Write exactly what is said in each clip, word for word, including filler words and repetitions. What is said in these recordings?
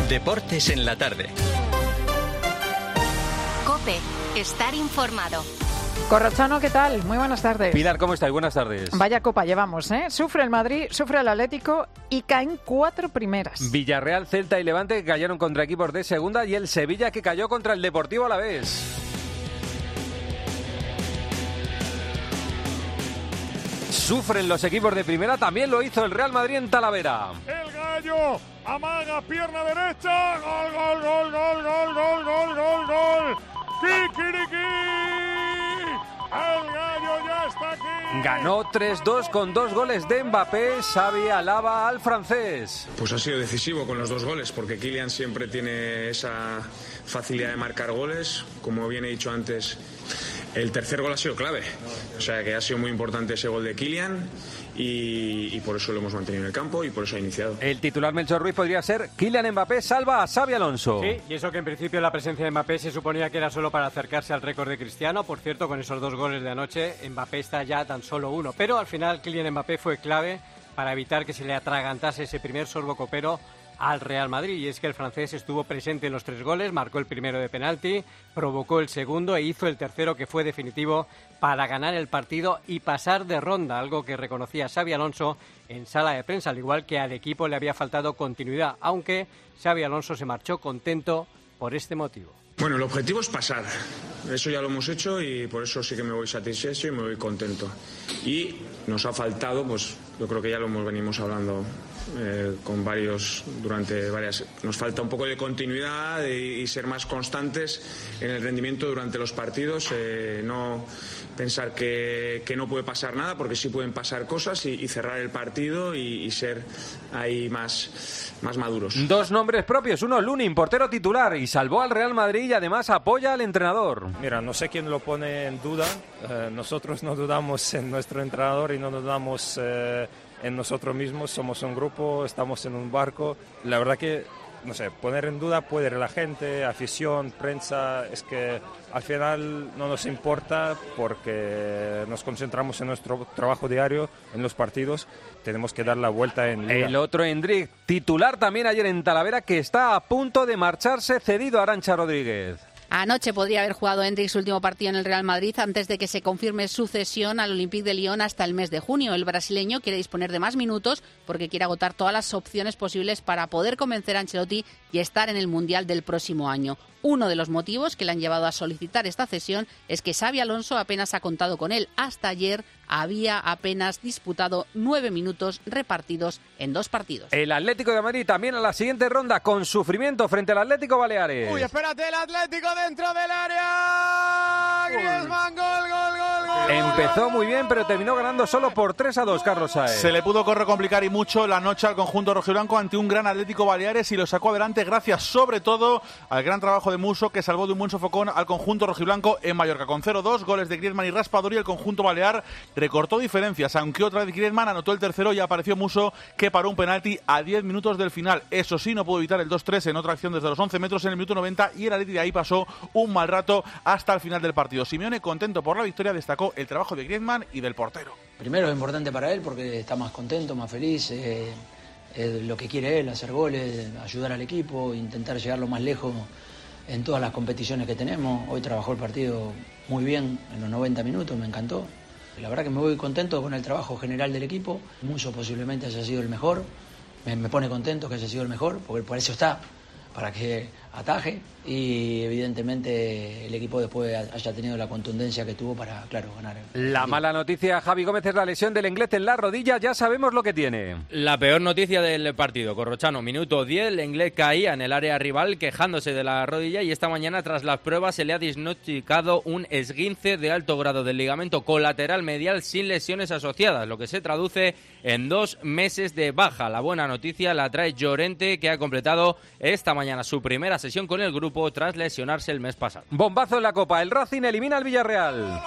Deportes en la tarde. COPE. Estar informado. Corrochano, ¿qué tal? Muy buenas tardes. Pilar, ¿cómo estáis? Buenas tardes. Vaya copa llevamos, ¿eh? Sufre el Madrid, sufre el Atlético y caen cuatro primeras. Villarreal, Celta y Levante que cayeron contra equipos de segunda y el Sevilla que cayó contra el Deportivo Alavés. Sufren los equipos de primera, también lo hizo el Real Madrid en Talavera. El Gallo amaga pierna derecha, gol, gol, gol, gol, gol, gol, gol, gol, gol. ¡Kikiriki! El Gallo ya está aquí. Ganó tres dos con dos goles de Mbappé. Xavi alaba al francés. Pues ha sido decisivo con los dos goles, porque Kylian siempre tiene esa facilidad de marcar goles. Como bien he dicho antes, el tercer gol ha sido clave. O sea que ha sido muy importante ese gol de Kylian. Y, y por eso lo hemos mantenido en el campo y por eso ha iniciado. El titular Melchor Ruiz podría ser: Kylian Mbappé salva a Xabi Alonso. Sí, y eso que en principio la presencia de Mbappé se suponía que era solo para acercarse al récord de Cristiano. Por cierto, con esos dos goles de anoche, Mbappé está ya tan solo uno. Pero al final Kylian Mbappé fue clave para evitar que se le atragantase ese primer sorbo copero al Real Madrid, y es que el francés estuvo presente en los tres goles, marcó el primero de penalti, provocó el segundo e hizo el tercero, que fue definitivo para ganar el partido y pasar de ronda, algo que reconocía Xabi Alonso en sala de prensa, al igual que al equipo le había faltado continuidad, aunque Xabi Alonso se marchó contento por este motivo. Bueno, el objetivo es pasar, eso ya lo hemos hecho y por eso sí que me voy satisfecho y me voy contento. Y nos ha faltado, pues yo creo que ya lo hemos venimos hablando eh, con varios, durante varias, nos falta un poco de continuidad y, y ser más constantes en el rendimiento durante los partidos, eh, no pensar que, que no puede pasar nada, porque sí pueden pasar cosas, y, y cerrar el partido y, y ser ahí más, más maduros. Dos nombres propios, uno Lunin, portero titular, y salvó al Real Madrid y además apoya al entrenador. Mira, no sé quién lo pone en duda, eh, nosotros no dudamos en nuestro entrenador y no dudamos eh, en nosotros mismos, somos un grupo, estamos en un barco, la verdad que no sé, poner en duda puede ir la gente, afición, prensa, es que al final no nos importa porque nos concentramos en nuestro trabajo diario, en los partidos, tenemos que dar la vuelta en Liga. El otro Endrick, titular también ayer en Talavera, que está a punto de marcharse cedido a Arantxa Rodríguez. Anoche podría haber jugado Endrick su último partido en el Real Madrid antes de que se confirme su cesión al Olympique de Lyon hasta el mes de junio. El brasileño quiere disponer de más minutos porque quiere agotar todas las opciones posibles para poder convencer a Ancelotti y estar en el Mundial del próximo año. Uno de los motivos que le han llevado a solicitar esta cesión es que Xabi Alonso apenas ha contado con él. Hasta ayer había apenas disputado nueve minutos repartidos en dos partidos. El Atlético de Madrid también a la siguiente ronda con sufrimiento frente al Atlético Baleares. Uy, espérate, el Atlético dentro del área. Griezmann, gol, gol, gol, gol. Empezó muy bien, pero terminó ganando solo por tres a dos, Carlos Saez. Se le pudo correr complicar y mucho la noche al conjunto rojiblanco ante un gran Atlético Baleares y lo sacó adelante gracias sobre todo al gran trabajo de Musso, que salvó de un buen sofocón al conjunto rojiblanco en Mallorca. Con cero dos, goles de Griezmann y Raspadori, el conjunto balear recortó diferencias, aunque otra vez Griezmann anotó el tercero y apareció Musso, que paró un penalti a diez minutos del final. Eso sí, no pudo evitar el dos tres en otra acción desde los once metros en el minuto noventa, y el Atleti de ahí pasó un mal rato hasta el final del partido. Simeone, contento por la victoria, destacó el trabajo de Griezmann y del portero. Primero es importante para él porque está más contento, más feliz, eh, eh, lo que quiere él, hacer goles, ayudar al equipo, intentar llegar lo más lejos en todas las competiciones que tenemos. Hoy trabajó el partido muy bien en los noventa minutos, me encantó. La verdad que me voy contento con el trabajo general del equipo. Mucho posiblemente haya sido el mejor. Me, me pone contento que haya sido el mejor, porque por eso está, para que ataje. Y evidentemente el equipo después haya tenido la contundencia que tuvo para, claro, ganar. La mala noticia, Javi Gómez, es la lesión del Lenglet en la rodilla. Ya sabemos lo que tiene. La peor noticia del partido, Corrochano. Minuto diez, el Lenglet caía en el área rival quejándose de la rodilla, y esta mañana tras las pruebas se le ha diagnosticado un esguince de alto grado del ligamento colateral medial sin lesiones asociadas, lo que se traduce en dos meses de baja. La buena noticia la trae Llorente, que ha completado esta mañana su primera sesión con el grupo tras lesionarse el mes pasado. Bombazo en la Copa, el Racing elimina al Villarreal.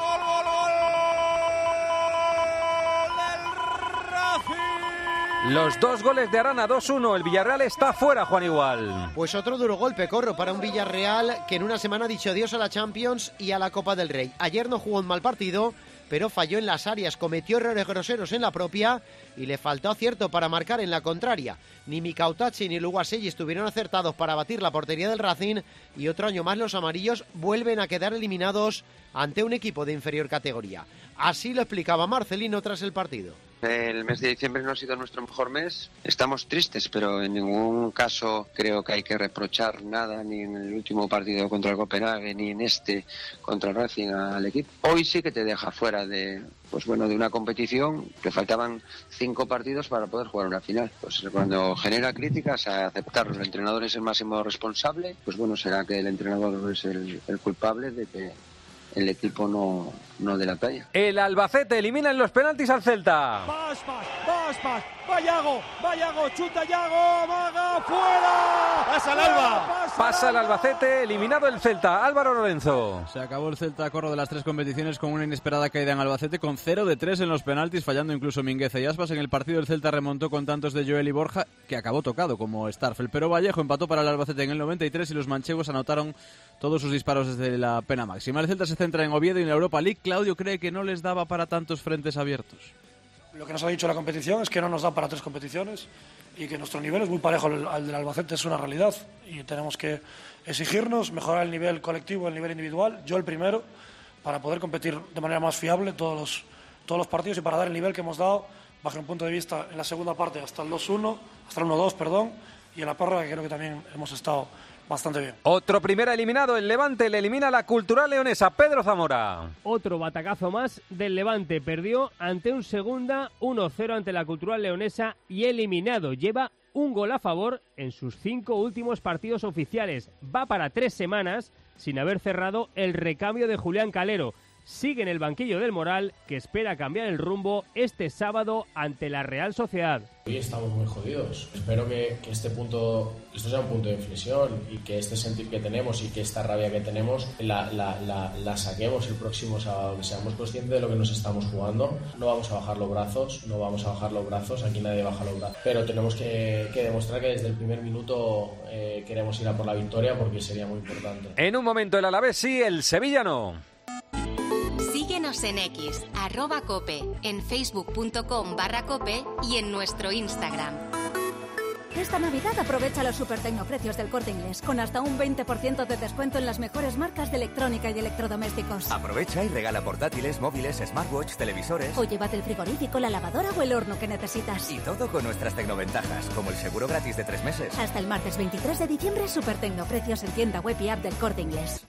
Los dos goles de Arana, dos uno. El Villarreal está fuera, Juan Igual. Pues otro duro golpe, Corro, para un Villarreal que en una semana ha dicho adiós a la Champions y a la Copa del Rey. Ayer no jugó un mal partido, pero falló en las áreas, cometió errores groseros en la propia y le faltó acierto para marcar en la contraria. Ni Mikautachi ni Luguaselli estuvieron acertados para batir la portería del Racing y otro año más los amarillos vuelven a quedar eliminados ante un equipo de inferior categoría. Así lo explicaba Marcelino tras el partido. El mes de diciembre no ha sido nuestro mejor mes. Estamos tristes, pero en ningún caso creo que hay que reprochar nada, ni en el último partido contra el Copenhague, ni en este contra el Racing al equipo. Hoy sí que te deja fuera de, pues bueno, de una competición que faltaban cinco partidos para poder jugar una final. Pues cuando genera críticas, a aceptarlo. El entrenador es el máximo responsable, pues bueno, será que el entrenador es el, el culpable de que el equipo no, no de la talla. El Albacete elimina en los penaltis al Celta. Vas, vas, vas, vas. Va Yago, va Yago, chuta Yago, Maga, fuera. Pasa el Alba. Pasa el Albacete, eliminado el Celta. Álvaro Lorenzo. Se acabó el Celta a corro de las tres competiciones con una inesperada caída en Albacete, con cero de tres en los penaltis, fallando incluso Mingueza y Aspas. En el partido el Celta remontó con tantos de Joel y Borja, que acabó tocado como Starfel. Pero Vallejo empató para el Albacete en el noventa y tres y los manchegos anotaron todos sus disparos desde la pena máxima. El Celta se centra en Oviedo y en la Europa League. Claudio cree que no les daba para tantos frentes abiertos. Lo que nos ha dicho la competición es que no nos da para tres competiciones y que nuestro nivel es muy parejo al, al del Albacete, es una realidad y tenemos que exigirnos, mejorar el nivel colectivo, el nivel individual, yo el primero, para poder competir de manera más fiable todos los, todos los partidos y para dar el nivel que hemos dado, bajo un punto de vista en la segunda parte hasta el dos uno, hasta el uno dos, perdón, y en la prórroga que creo que también hemos estado bastante bien. Otro primer eliminado, el Levante le elimina a la Cultural Leonesa. Pedro Zamora. Otro batacazo más del Levante. Perdió ante un Segunda uno cero ante la Cultural Leonesa y eliminado. Lleva un gol a favor en sus cinco últimos partidos oficiales. Va para tres semanas sin haber cerrado el recambio de Julián Calero. Sigue en el banquillo del Moral, que espera cambiar el rumbo este sábado ante la Real Sociedad. Hoy estamos muy jodidos. Espero que, que este punto, esto sea un punto de inflexión y que este sentir que tenemos y que esta rabia que tenemos la, la, la, la saquemos el próximo sábado, que seamos conscientes de lo que nos estamos jugando. No vamos a bajar los brazos, no vamos a bajar los brazos, aquí nadie baja los brazos. Pero tenemos que, que demostrar que desde el primer minuto eh, queremos ir a por la victoria porque sería muy importante. En un momento el Alavés sí, el Sevilla no. Síguenos en X, arroba Cope, en facebook punto com barra Cope y en nuestro Instagram. Esta Navidad aprovecha los super tecnoprecios del Corte Inglés, con hasta un veinte por ciento de descuento en las mejores marcas de electrónica y electrodomésticos. Aprovecha y regala portátiles, móviles, smartwatch, televisores. O llévate el frigorífico, la lavadora o el horno que necesitas. Y todo con nuestras tecnoventajas, como el seguro gratis de tres meses. Hasta el martes veintitrés de diciembre, super tecnoprecios en tienda web y app del Corte Inglés.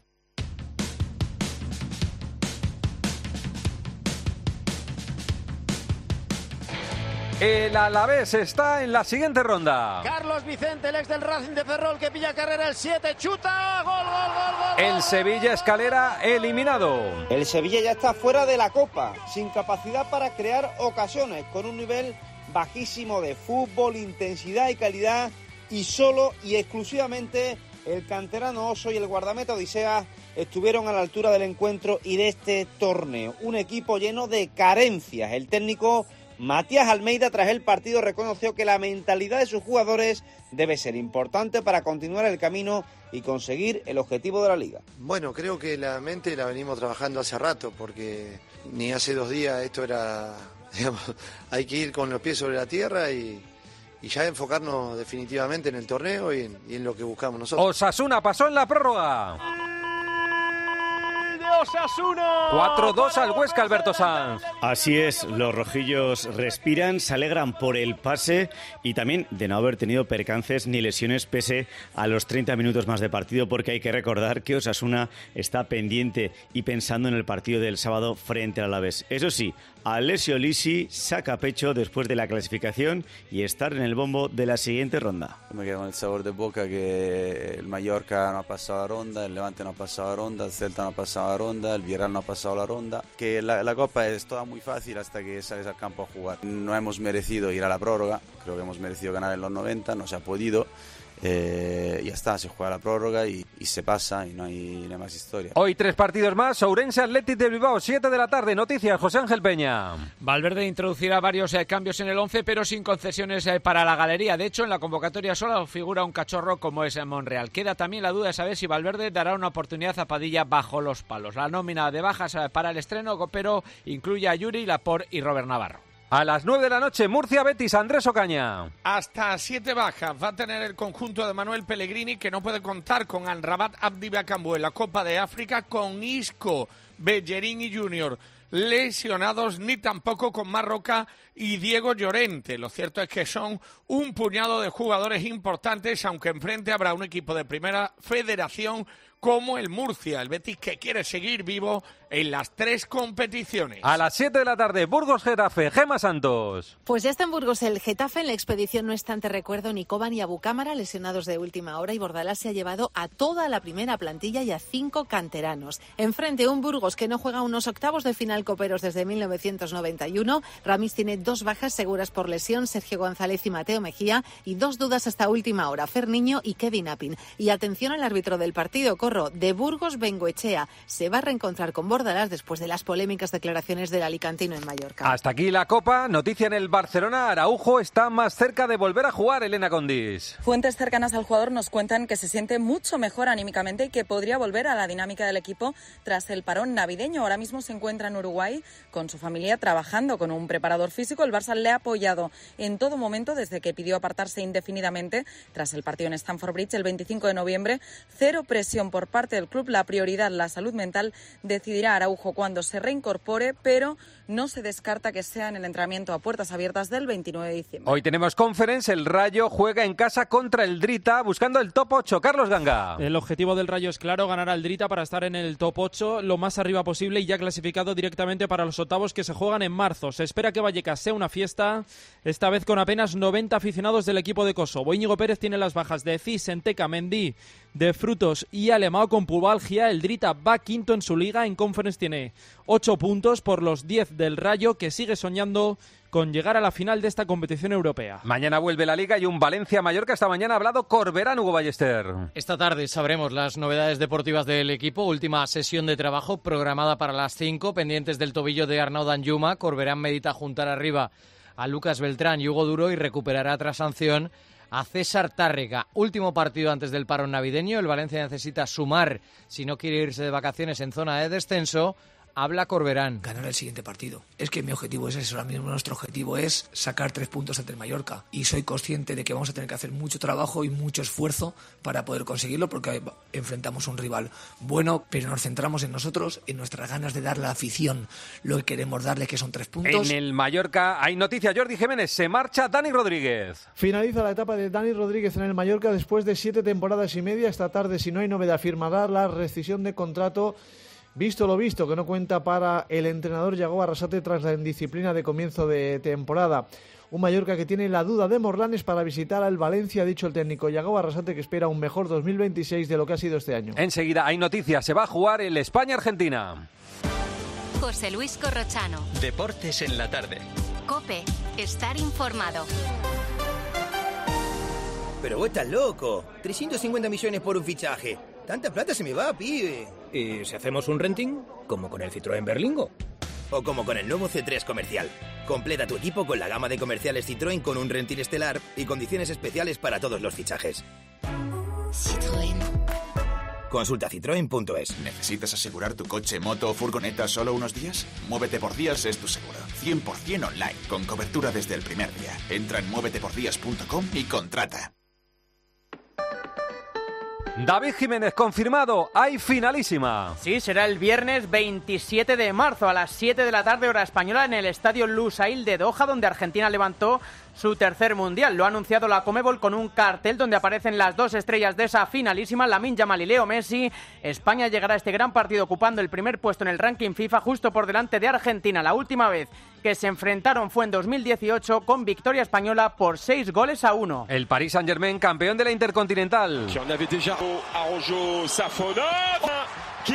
El Alavés está en la siguiente ronda. Carlos Vicente, el ex del Racing de Ferrol, que pilla carrera el siete, chuta, gol, gol, gol, gol. El Sevilla Escalera eliminado. El Sevilla ya está fuera de la Copa, sin capacidad para crear ocasiones, con un nivel bajísimo de fútbol, intensidad y calidad, y solo y exclusivamente el canterano Oso y el guardameta Odisea estuvieron a la altura del encuentro y de este torneo. Un equipo lleno de carencias. El técnico Matías Almeida, tras el partido, reconoció que la mentalidad de sus jugadores debe ser importante para continuar el camino y conseguir el objetivo de la Liga. Bueno, creo que la mente la venimos trabajando hace rato, porque ni hace dos días esto era, digamos, hay que ir con los pies sobre la tierra y, y ya enfocarnos definitivamente en el torneo y en, y en lo que buscamos nosotros. Osasuna pasó en la prórroga. Osasuna. cuatro dos al Huesca, Alberto Sanz. Así es, los rojillos respiran, se alegran por el pase y también de no haber tenido percances ni lesiones pese a los treinta minutos más de partido, porque hay que recordar que Osasuna está pendiente y pensando en el partido del sábado frente al Alavés. Eso sí, Alessio Lisi saca pecho después de la clasificación y estar en el bombo de la siguiente ronda. Me quedo con el sabor de boca que el Mallorca no ha pasado la ronda, el Levante no ha pasado la ronda, el Celta no ha pasado la ronda, el Villarreal no ha pasado la ronda, que la, la Copa es toda muy fácil hasta que sales al campo a jugar. No hemos merecido ir a la prórroga, creo que hemos merecido ganar en los noventa, no se ha podido. Eh, ya está, se juega la prórroga y, y se pasa y no hay, no hay más historia. Hoy tres partidos más, Ourense Athletic de Bilbao, siete de la tarde. Noticias, José Ángel Peña. Valverde introducirá varios eh, cambios en el once, pero sin concesiones eh, para la galería. De hecho, en la convocatoria solo figura un cachorro como es en Monreal. Queda también la duda de saber si Valverde dará una oportunidad a Padilla bajo los palos. La nómina de bajas eh, para el estreno, pero incluye a Yuri, Laporte y Robert Navarro. A las nueve de la noche, Murcia-Betis, Andrés Ocaña. Hasta siete bajas va a tener el conjunto de Manuel Pellegrini, que no puede contar con Amrabat Abdi Bakambu en la Copa de África, con Isco, Bellerín y Junior lesionados, ni tampoco con Marroca y Diego Llorente. Lo cierto es que son un puñado de jugadores importantes, aunque enfrente habrá un equipo de primera federación como el Murcia, el Betis, que quiere seguir vivo en las tres competiciones. A las siete de la tarde, Burgos-Getafe, Gema Santos. Pues ya está en Burgos el Getafe. En la expedición no está ante recuerdo ni Koba ni Abucámara, lesionados de última hora, y Bordalás se ha llevado a toda la primera plantilla y a cinco canteranos. Enfrente, un Burgos que no juega unos octavos de final coperos desde mil novecientos noventa y uno. Ramis tiene dos bajas seguras por lesión, Sergio González y Mateo Mejía, y dos dudas hasta última hora, Ferniño y Kevin Apin. Y atención al árbitro del partido, Corro, de Burgos, Bengoechea. Se va a reencontrar con Bordalás después de las polémicas declaraciones del alicantino en Mallorca. Hasta aquí la Copa. Noticia en el Barcelona. Araujo está más cerca de volver a jugar, Elena Condis. Fuentes cercanas al jugador nos cuentan que se siente mucho mejor anímicamente y que podría volver a la dinámica del equipo tras el parón navideño. Ahora mismo se encuentra en Uruguay con su familia trabajando con un preparador físico. El Barça le ha apoyado en todo momento desde que pidió apartarse indefinidamente tras el partido en Stamford Bridge el veinticinco de noviembre. Cero presión por parte del club. La prioridad, la salud mental, decidirá Araujo cuando se reincorpore, pero no se descarta que sea en el entrenamiento a puertas abiertas del veintinueve de diciembre. Hoy tenemos conference. El Rayo juega en casa contra el Drita buscando el top ocho. Carlos Ganga. El objetivo del Rayo es claro, ganar al Drita para estar en el top ocho lo más arriba posible y ya clasificado directamente para los octavos que se juegan en marzo. Se espera que Vallecas sea una fiesta, esta vez con apenas noventa aficionados del equipo de Kosovo. Íñigo Pérez tiene las bajas de Cis, Enteca, Mendy, de Frutos y Alemão con pubalgia. El Drita va quinto en su liga. En conference tiene ocho puntos por los diez del Rayo, que sigue soñando con llegar a la final de esta competición europea. Mañana vuelve la Liga y un Valencia-Mallorca. Esta mañana ha hablado Corberán, Hugo Ballester. Esta tarde sabremos las novedades deportivas del equipo. Última sesión de trabajo programada para las cinco, pendientes del tobillo de Arnaud Danjuma. Corberán medita juntar arriba a Lucas Beltrán y Hugo Duro y recuperará tras sanción a César Tárrega. Último partido antes del parón navideño. El Valencia necesita sumar si no quiere irse de vacaciones en zona de descenso. Habla Corberán. Ganar el siguiente partido. Es que mi objetivo es eso. Ahora mismo nuestro objetivo es sacar tres puntos ante el Mallorca. Y soy consciente de que vamos a tener que hacer mucho trabajo y mucho esfuerzo para poder conseguirlo, porque enfrentamos un rival bueno, pero nos centramos en nosotros, en nuestras ganas de darle a la afición lo que queremos darle, que son tres puntos. En el Mallorca hay noticias. Jordi Jiménez, se marcha Dani Rodríguez. Finaliza la etapa de Dani Rodríguez en el Mallorca después de siete temporadas y media. Esta tarde, si no hay novedad, firmará la rescisión de contrato. Visto lo visto, que no cuenta para el entrenador Yago Arrasate tras la indisciplina de comienzo de temporada. Un Mallorca que tiene la duda de Morlanes para visitar al Valencia, ha dicho el técnico Yago Arrasate, que espera un mejor dos mil veintiséis de lo que ha sido este año. Enseguida hay noticias, se va a jugar el España-Argentina. José Luis Corrochano. Deportes en la tarde. COPE, estar informado. Pero vos estás loco. trescientos cincuenta millones por un fichaje. Tanta plata se me va, pibe. ¿Y si hacemos un renting? Como con el Citroën Berlingo. O como con el nuevo C tres Comercial. Completa tu equipo con la gama de comerciales Citroën con un renting estelar y condiciones especiales para todos los fichajes. Citroën. Consulta citroen punto es. ¿Necesitas asegurar tu coche, moto o furgoneta solo unos días? Muévete por Días es tu seguro. cien por ciento online, con cobertura desde el primer día. Entra en muévete por días punto com y contrata. David Jiménez, confirmado, hay finalísima. Sí, será el viernes veintisiete de marzo a las siete de la tarde, hora española, en el estadio Lusail de Doha, donde Argentina levantó su tercer mundial. Lo ha anunciado la Conmebol con un cartel donde aparecen las dos estrellas de esa finalísima, Lamine Yamal y Leo Messi. España llegará a este gran partido ocupando el primer puesto en el ranking FIFA, justo por delante de Argentina. La última vez que se enfrentaron fue en dos mil dieciocho, con victoria española por seis goles a uno. El Paris Saint-Germain, campeón de la Intercontinental. On avait déjà Arojo Safonov qui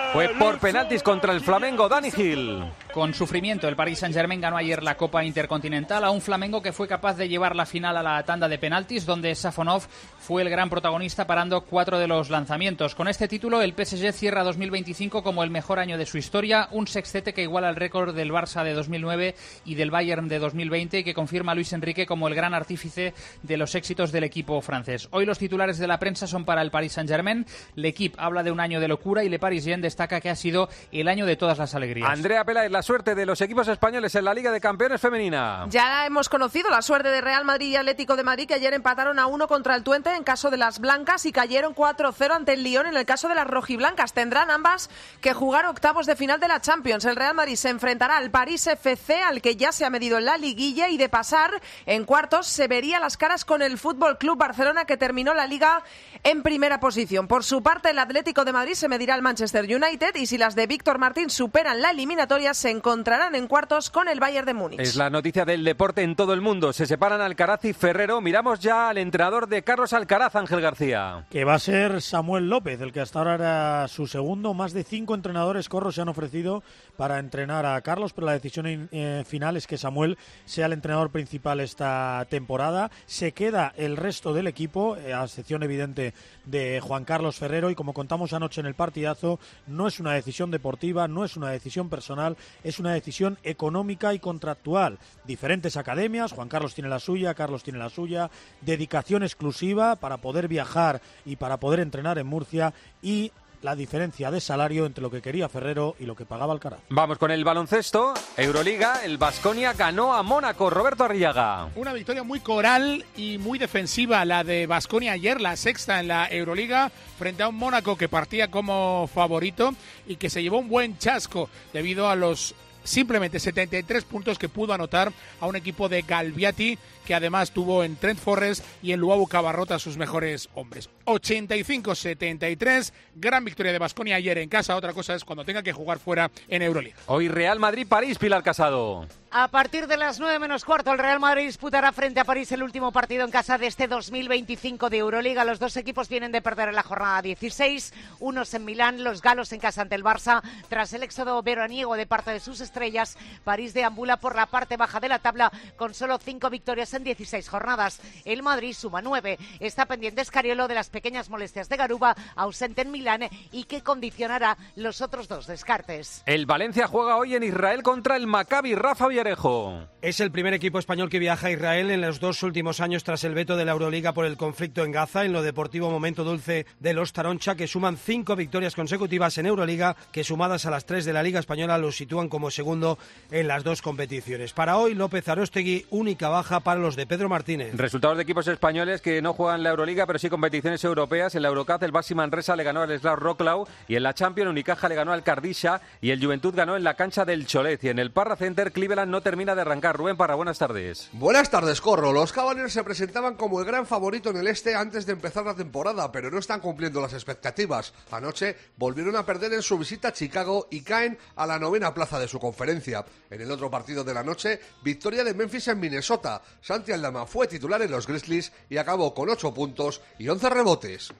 Fue por penaltis contra el Flamengo, Dani Gil. Con sufrimiento, el Paris Saint-Germain ganó ayer la Copa Intercontinental a un Flamengo que fue capaz de llevar la final a la tanda de penaltis, donde Safonov fue el gran protagonista parando cuatro de los lanzamientos. Con este título, el P S G cierra dos mil veinticinco como el mejor año de su historia, un sextete que iguala el récord del Barça de dos mil nueve y del Bayern de dos mil veinte y que confirma a Luis Enrique como el gran artífice de los éxitos del equipo francés. Hoy los titulares de la prensa son para el Paris Saint-Germain. L'Equipe habla de un año de locura y Le Parisien destaca que ha sido el año de todas las alegrías. Andrea Peláez, la suerte de los equipos españoles en la Liga de Campeones femenina. Ya hemos conocido la suerte de Real Madrid y Atlético de Madrid, que ayer empataron a uno contra el Twente en caso de las blancas y cayeron cuatro cero ante el Lyon en el caso de las rojiblancas. Tendrán ambas que jugar octavos de final de la Champions. El Real Madrid se enfrentará al París F C, al que ya se ha medido en la liguilla, y de pasar en cuartos se vería las caras con el Fútbol Club Barcelona, que terminó la Liga en primera posición. Por su parte, el Atlético de Madrid se medirá al Manchester United y si las de Víctor Martín superan la eliminatoria, se encontrarán en cuartos con el Bayern de Múnich. Es la noticia del deporte en todo el mundo. Se separan Alcaraz y Ferrero. Miramos ya al entrenador de Carlos Alcaraz, Ángel García. Que va a ser Samuel López, el que hasta ahora era su segundo. Más de cinco entrenadores corros se han ofrecido para entrenar a Carlos, pero la decisión eh, final es que Samuel sea el entrenador principal esta temporada. Se queda el resto del equipo, eh, a excepción evidente de Juan Carlos Ferrero, y como contamos anoche en el partidazo, no es una decisión deportiva, no es una decisión personal, es una decisión económica y contractual. Diferentes academias, Juan Carlos tiene la suya, Carlos tiene la suya, dedicación exclusiva para poder viajar y para poder entrenar en Murcia, y la diferencia de salario entre lo que quería Ferrero y lo que pagaba Alcaraz. Vamos con el baloncesto. Euroliga, el Baskonia ganó a Mónaco. Roberto Arriaga. Una victoria muy coral y muy defensiva la de Baskonia ayer, la sexta en la Euroliga, frente a un Mónaco que partía como favorito y que se llevó un buen chasco debido a los simplemente setenta y tres puntos que pudo anotar a un equipo de Galbiati, que además tuvo en Trent Forrest y en Luau Cabarrota sus mejores hombres. ochenta y cinco setenta y tres, gran victoria de Baskonia ayer en casa. Otra cosa es cuando tenga que jugar fuera en Euroliga. Hoy Real Madrid-París, Pilar Casado. A partir de las nueve menos cuarto, el Real Madrid disputará frente a París el último partido en casa de este dos mil veinticinco de Euroliga. Los dos equipos vienen de perder en la jornada dieciséis, unos en Milán, los galos en casa ante el Barça. Tras el éxodo veraniego de parte de sus estrellas, París deambula por la parte baja de la tabla con solo cinco victorias en dieciséis jornadas. El Madrid suma nueve. Está pendiente Scariolo de las pequeñas molestias de Garuba, ausente en Milán, y que condicionará los otros dos descartes. El Valencia juega hoy en Israel contra el Maccabi. Rafa Villarejo. Es el primer equipo español que viaja a Israel en los dos últimos años tras el veto de la Euroliga por el conflicto en Gaza. En lo deportivo, momento dulce de los Taroncha, que suman cinco victorias consecutivas en Euroliga, que sumadas a las tres de la Liga Española los sitúan como segundo en las dos competiciones. Para hoy, López Aróstegui, única baja para los de Pedro Martínez. Resultados de equipos españoles que no juegan la Euroliga, pero sí competiciones europeas. En la Eurocup, el Baxi Manresa le ganó al Slavia Wrocław, y en la Champions, Unicaja le ganó al Cardisha y el Juventud ganó en la cancha del Cholet. Y en el Parra Center, Cleveland no termina de arrancar. Rubén Parra, buenas tardes. Buenas tardes, Corro. Los Cavaliers se presentaban como el gran favorito en el este antes de empezar la temporada, pero no están cumpliendo las expectativas. Anoche volvieron a perder en su visita a Chicago y caen a la novena plaza de su conferencia. En el otro partido de la noche, victoria de Memphis en Minnesota. Santi Aldama fue titular en los Grizzlies y acabó con ocho puntos y once rebotes.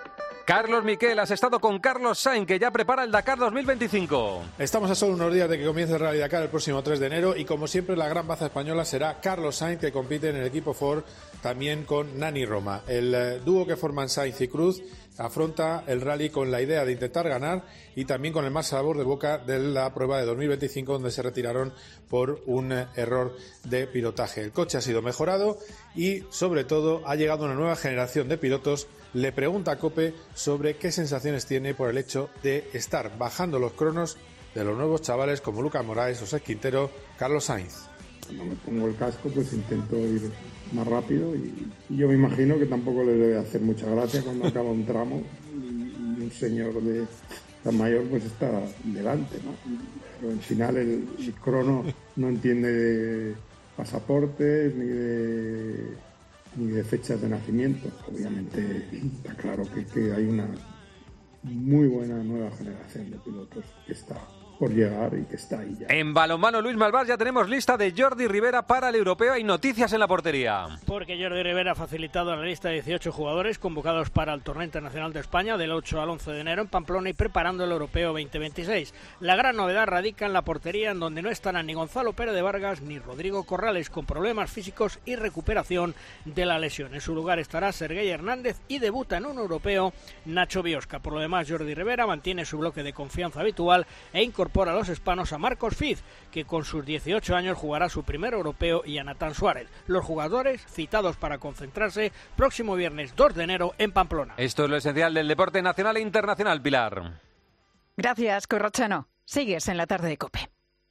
Carlos Miquel, has estado con Carlos Sainz, que ya prepara el Dakar dos mil veinticinco. Estamos a solo unos días de que comience el Rally Dakar el próximo tres de enero y como siempre la gran baza española será Carlos Sainz, que compite en el equipo Ford también con Nani Roma. El eh, dúo que forman Sainz y Cruz afronta el rally con la idea de intentar ganar y también con el más sabor de boca de la prueba de dos mil veinticinco, donde se retiraron por un eh, error de pilotaje. El coche ha sido mejorado y sobre todo ha llegado una nueva generación de pilotos. Le pregunta a COPE sobre qué sensaciones tiene por el hecho de estar bajando los cronos de los nuevos chavales como Lucas Moraes, José Quintero, Carlos Sainz. Cuando me pongo el casco, pues intento ir más rápido y, y yo me imagino que tampoco le debe hacer mucha gracia cuando acaba un tramo y, y un señor de tan mayor pues está delante, ¿no? Pero al final el, el crono no entiende de pasaportes ni de... ni de fechas de nacimiento. Obviamente está claro que, que hay una muy buena nueva generación de pilotos que está por llegar y que está ahí ya. En balonmano, Luis Malvar, ya tenemos lista de Jordi Rivera para el europeo. Hay noticias en la portería. Porque Jordi Rivera ha facilitado la lista de dieciocho jugadores convocados para el Torneo Internacional de España del ocho al once de enero en Pamplona y preparando el europeo veinte veintiséis. La gran novedad radica en la portería, en donde no estarán ni Gonzalo Pérez de Vargas ni Rodrigo Corrales, con problemas físicos y recuperación de la lesión. En su lugar estará Sergei Hernández y debuta en un europeo Nacho Biosca. Por lo demás, Jordi Rivera mantiene su bloque de confianza habitual e incorpora a los hispanos a Marcos Fiz, que con sus dieciocho años jugará su primer europeo, y a Natán Suárez. Los jugadores citados para concentrarse próximo viernes dos de enero en Pamplona. Esto es lo esencial del deporte nacional e internacional, Pilar. Gracias, Corrochano. Sigues en la tarde de COPE.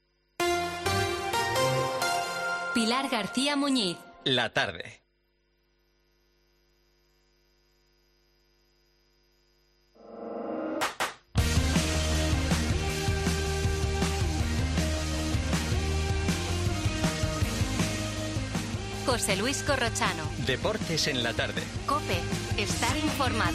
Pilar García Muñiz. La tarde. José Luis Corrochano. Deportes en la tarde. COPE. Estar informado.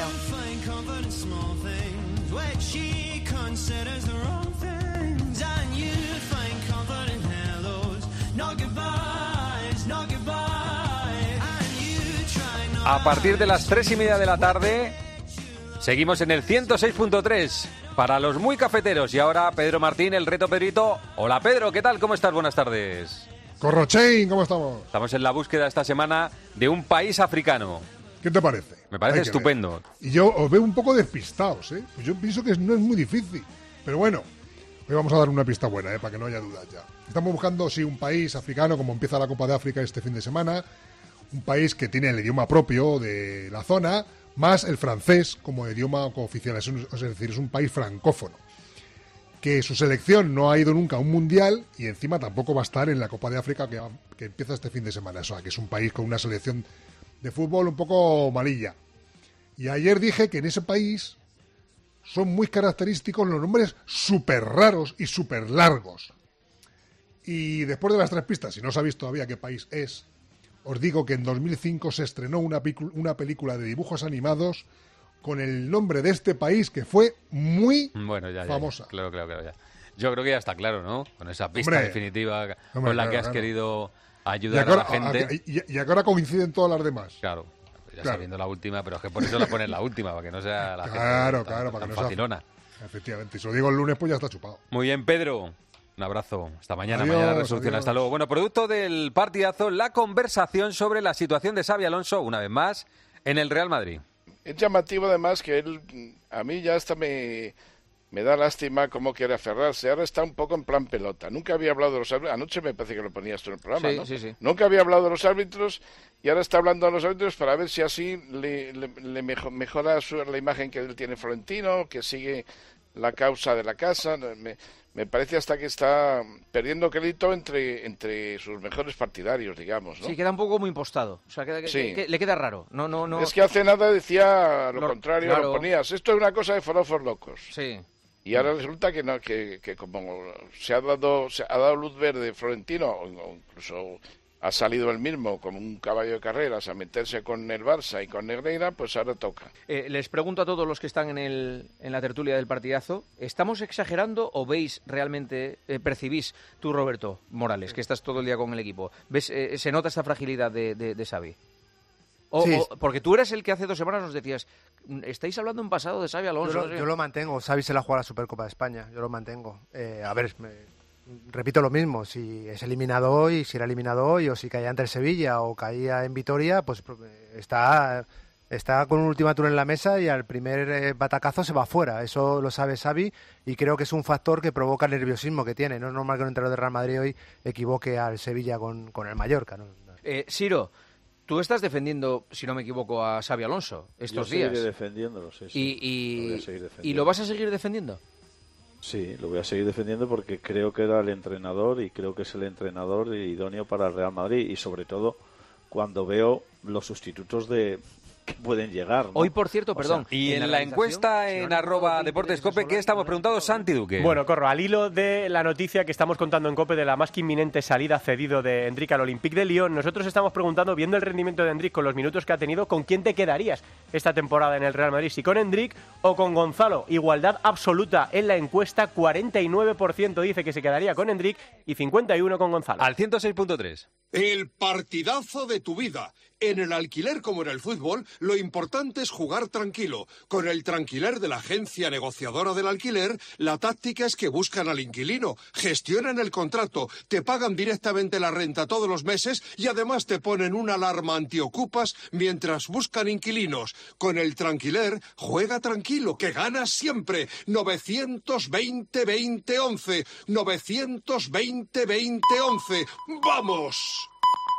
A partir de las tres y media de la tarde seguimos en el ciento seis punto tres para los muy cafeteros. Y ahora Pedro Martín, el reto Pedrito. Hola Pedro, ¿qué tal? ¿Cómo estás? Buenas tardes. Corrochain, ¿cómo estamos? Estamos en la búsqueda esta semana de un país africano. ¿Qué te parece? Me parece estupendo. Ver. Y yo os veo un poco despistados, ¿eh? Pues yo pienso que no es muy difícil. Pero bueno, hoy vamos a dar una pista buena, ¿eh? Para que no haya dudas ya. Estamos buscando, sí, un país africano, como empieza la Copa de África este fin de semana. Un país que tiene el idioma propio de la zona, más el francés como idioma oficial. Es, un, es decir, es un país francófono. Que su selección no ha ido nunca a un mundial y encima tampoco va a estar en la Copa de África que, que empieza este fin de semana. O sea, que es un país con una selección de fútbol un poco malilla. Y ayer dije que en ese país son muy característicos los nombres súper raros y súper largos. Y después de las tres pistas, si no sabéis todavía qué país es, os digo que en dos mil cinco se estrenó una, una película de dibujos animados con el nombre de este país que fue muy bueno, ya, famosa. Ya, claro, claro, claro. Ya. Yo creo que ya está claro, ¿no? Con esa pista hombre, definitiva hombre, con la claro, que has claro. querido ayudar ahora, a la gente. A, y, y ahora coinciden todas las demás. Claro, ya claro. sabiendo la última, pero es que por eso la pones la última, para que no sea la claro, gente claro, tan, claro, para tan que no facilona. Sea, efectivamente, y si lo digo el lunes, pues ya está chupado. Muy bien, Pedro. Un abrazo. Hasta mañana. Adiós, mañana resolución. adiós. Hasta luego. Bueno, producto del partidazo, la conversación sobre la situación de Xabi Alonso, una vez más, en el Real Madrid. Es llamativo además que él, a mí ya hasta me, me da lástima cómo quiere aferrarse. Ahora está un poco en plan pelota. Nunca había hablado de los árbitros. Anoche me parece que lo ponías tú en el programa, sí, ¿no? Sí, sí. Nunca había hablado de los árbitros y ahora está hablando de los árbitros para ver si así le, le, le mejora su, la imagen que él tiene Florentino, que sigue la causa de la casa. Me, me parece hasta que está perdiendo crédito entre, entre sus mejores partidarios, digamos, ¿no? Sí, queda un poco muy impostado. O sea, queda, que, sí. que, le queda raro. No, no, no. Es que hace nada decía lo, lo contrario, claro. lo ponías. Esto es una cosa de forofos locos. Sí. Y ahora resulta que no, que, que como se ha dado, se ha dado luz verde Florentino, o incluso ha salido él mismo como un caballo de carreras a meterse con el Barça y con Negreira, pues ahora toca. Eh, les pregunto a todos los que están en, el, en la tertulia del partidazo, ¿estamos exagerando o veis realmente, eh, percibís tú, Roberto Morales, que estás todo el día con el equipo, ves eh, se nota esta fragilidad de, de, de Xavi? O, sí. o, porque tú eres el que hace dos semanas nos decías, estáis hablando en pasado de Xavi Alonso. Yo lo, yo lo mantengo, Xavi se la juega la Supercopa de España, yo lo mantengo. Eh, a ver, me... repito lo mismo, si es eliminado hoy, si era eliminado hoy, o si caía ante el Sevilla o caía en Vitoria, pues está, está con un ultimátum en la mesa y al primer eh, batacazo se va fuera. Eso lo sabe Xavi y creo que es un factor que provoca el nerviosismo que tiene. No es normal que un entrenador de Real Madrid hoy equivoque al Sevilla con, con el Mallorca, ¿no? Eh, Siro, tú estás defendiendo, si no me equivoco, a Xavi Alonso estos Yo días. seguiré defendiéndolo, sí, sí. Y, y, lo voy a seguir defendiendo. ¿Y lo vas a seguir defendiendo? Sí, lo voy a seguir defendiendo porque creo que era el entrenador y creo que es el entrenador idóneo para el Real Madrid y sobre todo cuando veo los sustitutos de, que pueden llegar, ¿no? Hoy, por cierto, O perdón. sea, Y en, en la, la encuesta en arroba Deportes Cope, ¿qué estamos preguntando? Santi Duque. Bueno, Corro, al hilo de la noticia que estamos contando en Cope de la más que inminente salida cedido de Endrick al Olympique de Lyon, nosotros estamos preguntando, viendo el rendimiento de Endrick con los minutos que ha tenido, ¿con quién te quedarías esta temporada en el Real Madrid? ¿Si con Endrick o con Gonzalo? Igualdad absoluta en la encuesta, cuarenta y nueve por ciento dice que se quedaría con Endrick y cincuenta y uno por ciento con Gonzalo. Al ciento seis punto tres. El partidazo de tu vida. En el alquiler como en el fútbol, lo importante es jugar tranquilo. Con el Tranquiler de la agencia negociadora del alquiler, la táctica es que buscan al inquilino, gestionan el contrato, te pagan directamente la renta todos los meses y además te ponen una alarma antiocupas mientras buscan inquilinos. Con el Tranquiler, juega tranquilo, que ganas siempre. novecientos veinte veinte once. novecientos veinte veinte once. ¡Vamos!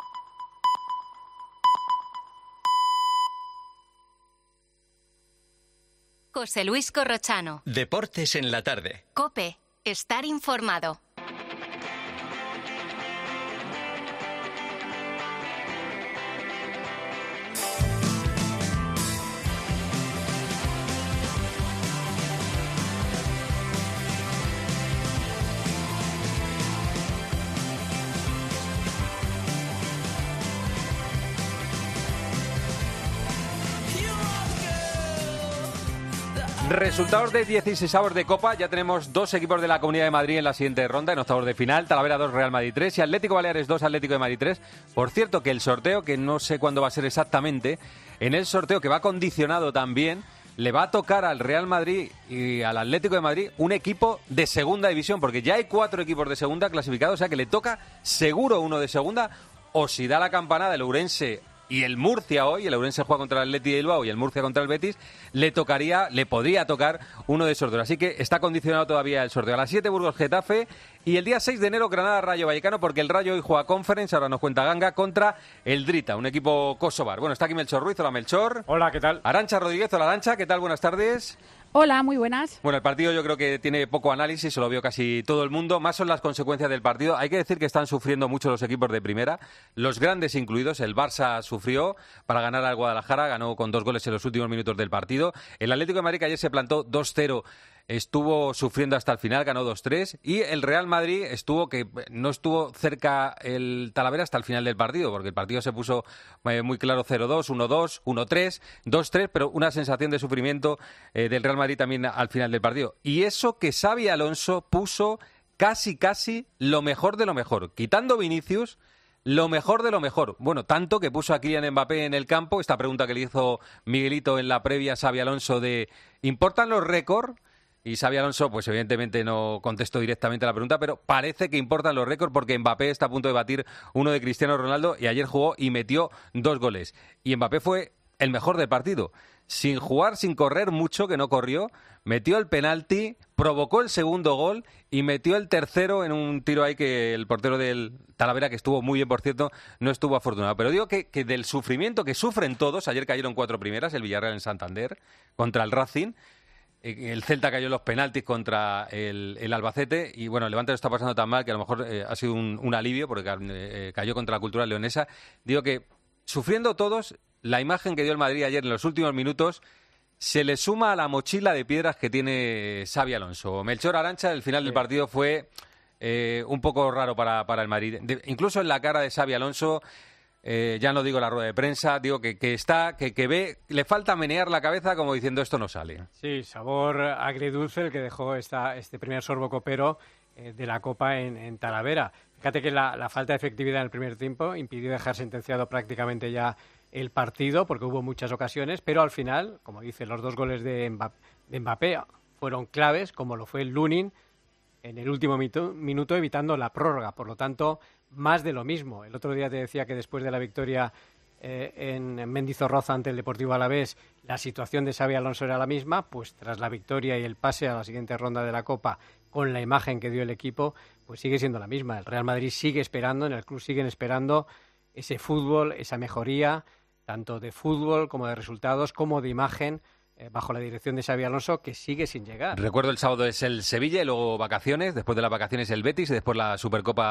José Luis Corrochano. Deportes en la tarde. COPE. Estar informado. Resultados de dieciseisavos de Copa. Ya tenemos dos equipos de la Comunidad de Madrid en la siguiente ronda, en octavos de final. Talavera dos, Real Madrid tres y Atlético Baleares dos, Atlético de Madrid tres. Por cierto, que el sorteo, que no sé cuándo va a ser exactamente, en el sorteo que va condicionado también, le va a tocar al Real Madrid y al Atlético de Madrid un equipo de segunda división, porque ya hay cuatro equipos de segunda clasificados, o sea que le toca seguro uno de segunda, o si da la campanada el Ourense y el Murcia hoy, el Ourense juega contra el Athletic de Bilbao y el Murcia contra el Betis, le tocaría, le podría tocar uno de esos dos. Así que está condicionado todavía el sorteo. A las siete Burgos Getafe y el día seis de enero Granada Rayo Vallecano, porque el Rayo hoy juega Conference, ahora nos cuenta Ganga, contra el Drita, un equipo kosovar. Bueno, está aquí Melchor Ruiz. Hola, Melchor. Hola, ¿qué tal? Arantxa Rodríguez. Hola, Arantxa, ¿qué tal? Buenas tardes. Hola, muy buenas. Bueno, el partido yo creo que tiene poco análisis, se lo vio casi todo el mundo. Más son las consecuencias del partido. Hay que decir que están sufriendo mucho los equipos de primera, los grandes incluidos. El Barça sufrió para ganar al Guadalajara, ganó con dos goles en los últimos minutos del partido. El Atlético de Madrid, que ayer se plantó dos cero, estuvo sufriendo hasta el final, ganó dos tres. Y el Real Madrid estuvo que no estuvo cerca el Talavera hasta el final del partido, porque el partido se puso muy claro cero dos, uno dos, uno tres, dos tres, pero una sensación de sufrimiento eh, del Real Madrid también al final del partido. Y eso que Xabi Alonso puso casi, casi lo mejor de lo mejor. Quitando Vinicius, lo mejor de lo mejor. Bueno, tanto que puso a Kylian Mbappé en el campo. Esta pregunta que le hizo Miguelito en la previa a Xabi Alonso de ¿importan los récords? Y Xabi Alonso, pues evidentemente no contestó directamente a la pregunta, pero parece que importan los récords porque Mbappé está a punto de batir uno de Cristiano Ronaldo y ayer jugó y metió dos goles. Y Mbappé fue el mejor del partido. Sin jugar, sin correr mucho, que no corrió, metió el penalti, provocó el segundo gol y metió el tercero en un tiro ahí que el portero del Talavera, que estuvo muy bien, por cierto, no estuvo afortunado. Pero digo que, que del sufrimiento que sufren todos, ayer cayeron cuatro primeras, el Villarreal en Santander, contra el Racing, el Celta cayó en los penaltis contra el, el Albacete y bueno, el Levante lo está pasando tan mal que a lo mejor eh, ha sido un, un alivio porque eh, cayó contra la Cultural Leonesa. Digo que sufriendo todos, la imagen que dio el Madrid ayer en los últimos minutos se le suma a la mochila de piedras que tiene Xabi Alonso. Melchor, Arantxa, el final sí. del partido fue eh, un poco raro para, para el Madrid. De, incluso en la cara de Xabi Alonso, eh, ya no digo la rueda de prensa, digo que, que está, que, que ve, le falta menear la cabeza como diciendo esto no sale. Sí, sabor agridulce el que dejó esta, este primer sorbo copero eh, de la Copa en, en Talavera. Fíjate que la, la falta de efectividad en el primer tiempo impidió dejar sentenciado prácticamente ya el partido, porque hubo muchas ocasiones, pero al final, como dice, los dos goles de Mbappé, de Mbappé fueron claves, como lo fue el Lunin en el último minuto, minuto, evitando la prórroga. Por lo tanto, más de lo mismo. El otro día te decía que después de la victoria eh, en Mendizorroza ante el Deportivo Alavés, la situación de Xabi Alonso era la misma, pues tras la victoria y el pase a la siguiente ronda de la Copa, con la imagen que dio el equipo, pues sigue siendo la misma. El Real Madrid sigue esperando, en el club siguen esperando ese fútbol, esa mejoría, tanto de fútbol como de resultados, como de imagen, eh, bajo la dirección de Xabi Alonso, que sigue sin llegar. Recuerdo el sábado es el Sevilla y luego vacaciones, después de las vacaciones el Betis y después la Supercopa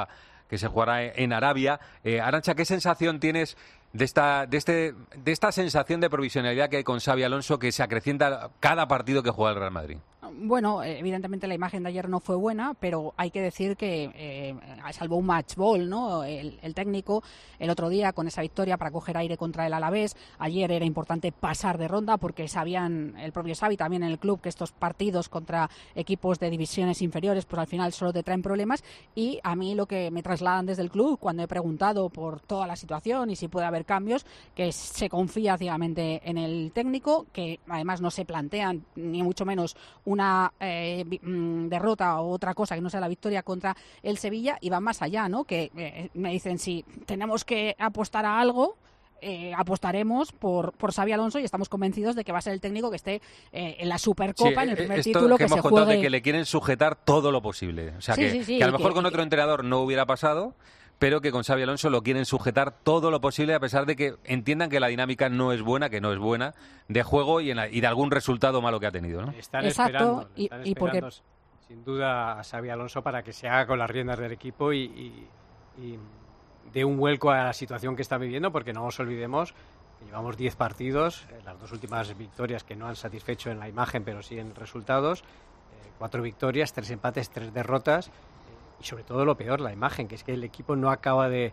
que se jugará en Arabia. Eh, Arantxa, ¿qué sensación tienes de esta, de, este, de esta sensación de provisionalidad que hay con Xabi Alonso, que se acrecienta cada partido que juega el Real Madrid? Bueno, evidentemente la imagen de ayer no fue buena, pero hay que decir que eh, salvó un match ball, ¿no? El, el técnico el otro día con esa victoria para coger aire contra el Alavés. Ayer era importante pasar de ronda porque sabían el propio Xavi también en el club que estos partidos contra equipos de divisiones inferiores pues al final solo te traen problemas. Y a mí lo que me trasladan desde el club cuando he preguntado por toda la situación y si puede haber cambios, que se confía ciegamente en el técnico, que además no se plantean ni mucho menos un una eh, derrota o otra cosa que no sea la victoria contra el Sevilla, y van más allá, ¿no? Que eh, me dicen, si tenemos que apostar a algo, eh, apostaremos por, por Xabi Alonso, y estamos convencidos de que va a ser el técnico que esté eh, en la Supercopa, sí, en el primer esto título que, que hemos se contado juegue. De que le quieren sujetar todo lo posible. O sea, sí, que, sí, sí, que a lo mejor que, con otro que... entrenador no hubiera pasado, pero que con Xabi Alonso lo quieren sujetar todo lo posible, a pesar de que entiendan que la dinámica no es buena, que no es buena de juego y, en la, y de algún resultado malo que ha tenido, ¿no? Están Exacto, esperando, y, están y porque... esperando, sin duda, a Xabi Alonso para que se haga con las riendas del equipo y, y, y dé un vuelco a la situación que está viviendo, porque no nos olvidemos que llevamos diez partidos, las dos últimas victorias que no han satisfecho en la imagen, pero sí en resultados, eh, cuatro victorias, tres empates, tres derrotas. Y sobre todo lo peor, la imagen, que es que el equipo no acaba de,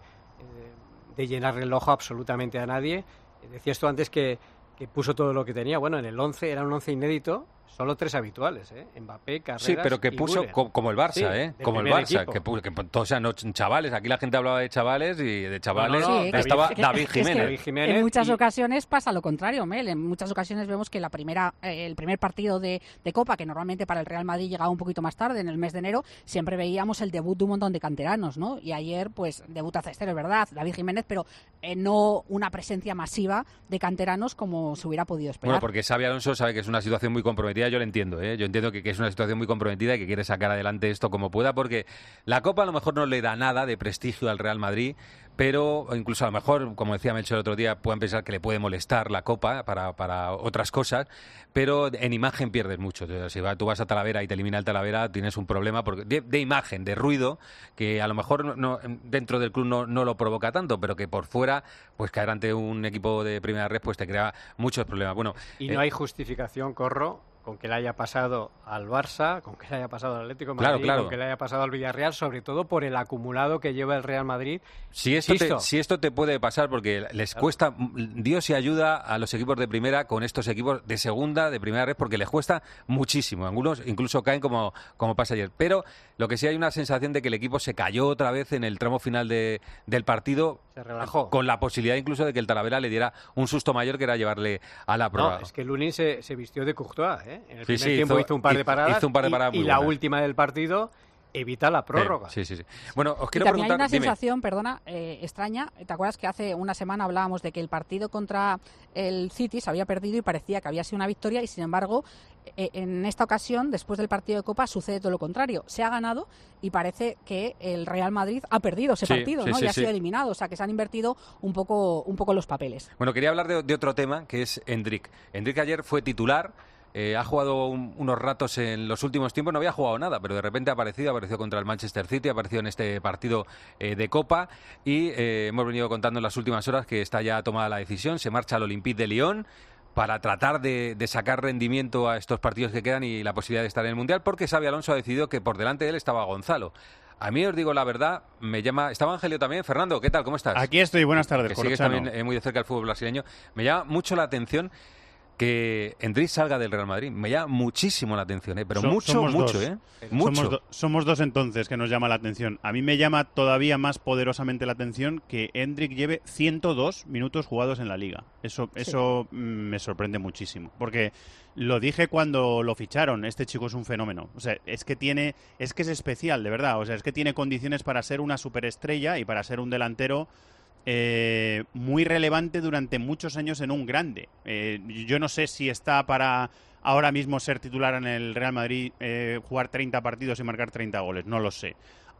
de llenarle el ojo absolutamente a nadie. Decías tú antes que, que puso todo lo que tenía. Bueno, en el once era un once inédito, solo tres habituales, ¿eh? Mbappé, Carreras. Sí, pero que y puso co como el Barça, sí, ¿eh? Como el Barça, que, puso, que todos sean chavales. Aquí la gente hablaba de chavales y de chavales. No, no, no, estaba David, David Jiménez. Es que David Jiménez. En muchas y... ocasiones pasa lo contrario, Mel. En muchas ocasiones vemos que la primera, eh, el primer partido de, de Copa, que normalmente para el Real Madrid llegaba un poquito más tarde, en el mes de enero, siempre veíamos el debut de un montón de canteranos, ¿no? Y ayer, pues, debuta Cestero, es verdad, David Jiménez, pero eh, no una presencia masiva de canteranos como se hubiera podido esperar. Bueno, porque Xabi Alonso sabe que es una situación muy comprometida, yo lo entiendo, ¿eh? Yo entiendo que, que es una situación muy comprometida y que quiere sacar adelante esto como pueda, porque la Copa a lo mejor no le da nada de prestigio al Real Madrid, pero incluso a lo mejor, como decía Melchor el otro día, pueden pensar que le puede molestar la Copa para, para otras cosas, pero en imagen pierdes mucho. Entonces, si va, tú vas a Talavera y te elimina el Talavera, tienes un problema porque de, de imagen, de ruido, que a lo mejor no, dentro del club no, no lo provoca tanto, pero que por fuera, pues caer ante un equipo de primera red, pues te crea muchos problemas. Bueno, y no eh, hay justificación, Corro, con que le haya pasado al Barça, con que le haya pasado al Atlético de Madrid, claro, claro. con que le haya pasado al Villarreal, sobre todo por el acumulado que lleva el Real Madrid. Si esto, te, si esto te puede pasar, porque les claro. cuesta, Dios y ayuda a los equipos de primera con estos equipos de segunda, de primera red, porque les cuesta muchísimo. Algunos incluso caen como, como pasa ayer. Pero lo que sí hay una sensación de que el equipo se cayó otra vez en el tramo final de, del partido. Se relajó. Con la posibilidad incluso de que el Talavera le diera un susto mayor, que era llevarle a la prueba. No, es que Lunin se, se vistió de Courtois, ¿eh? En el sí, primer sí, tiempo hizo, hizo un par de paradas, hizo un par de paradas y, muy y la buenas. última del partido evita la prórroga. Sí, sí, sí. Bueno, os quiero y también preguntar... hay una dime. sensación, perdona, eh, extraña. ¿Te acuerdas que hace una semana hablábamos de que el partido contra el City se había perdido y parecía que había sido una victoria, y sin embargo, eh, en esta ocasión, después del partido de Copa, sucede todo lo contrario. Se ha ganado y parece que el Real Madrid ha perdido ese sí, partido, sí, ¿no? sí, y ha sí. sido eliminado. O sea, que se han invertido un poco, un poco los papeles. Bueno, quería hablar de, de otro tema, que es Endrick. Endrick ayer fue titular. Eh, ha jugado un, unos ratos en los últimos tiempos, no había jugado nada, pero de repente ha aparecido, ha aparecido contra el Manchester City, ha aparecido en este partido eh, de Copa, y eh, hemos venido contando en las últimas horas que está ya tomada la decisión, se marcha al Olympique de Lyon para tratar de, de sacar rendimiento a estos partidos que quedan y la posibilidad de estar en el Mundial, porque Xabi Alonso ha decidido que por delante de él estaba Gonzalo. A mí, os digo la verdad, me llama... ¿Estaba Angelio también? Fernando, ¿qué tal? ¿Cómo estás? Aquí estoy, buenas tardes, que sigues Corrochano. también eh, muy de cerca el fútbol brasileño. Me llama mucho la atención que Endrick salga del Real Madrid. Me llama muchísimo la atención, ¿eh? Pero So, mucho, somos mucho, dos. ¿eh? Mucho. Somos, do, somos dos entonces que nos llama la atención. A mí me llama todavía más poderosamente la atención que Endrick lleve ciento dos minutos jugados en la Liga. Eso, sí. eso mm, me sorprende muchísimo. Porque lo dije cuando lo ficharon, este chico es un fenómeno. O sea, es que tiene, es que es especial, de verdad. O sea, es que tiene condiciones para ser una superestrella y para ser un delantero Eh, muy relevante durante muchos años en un grande. Eh, yo no sé si está para ahora mismo ser titular en el Real Madrid, eh, jugar treinta partidos y marcar treinta goles, no lo sé.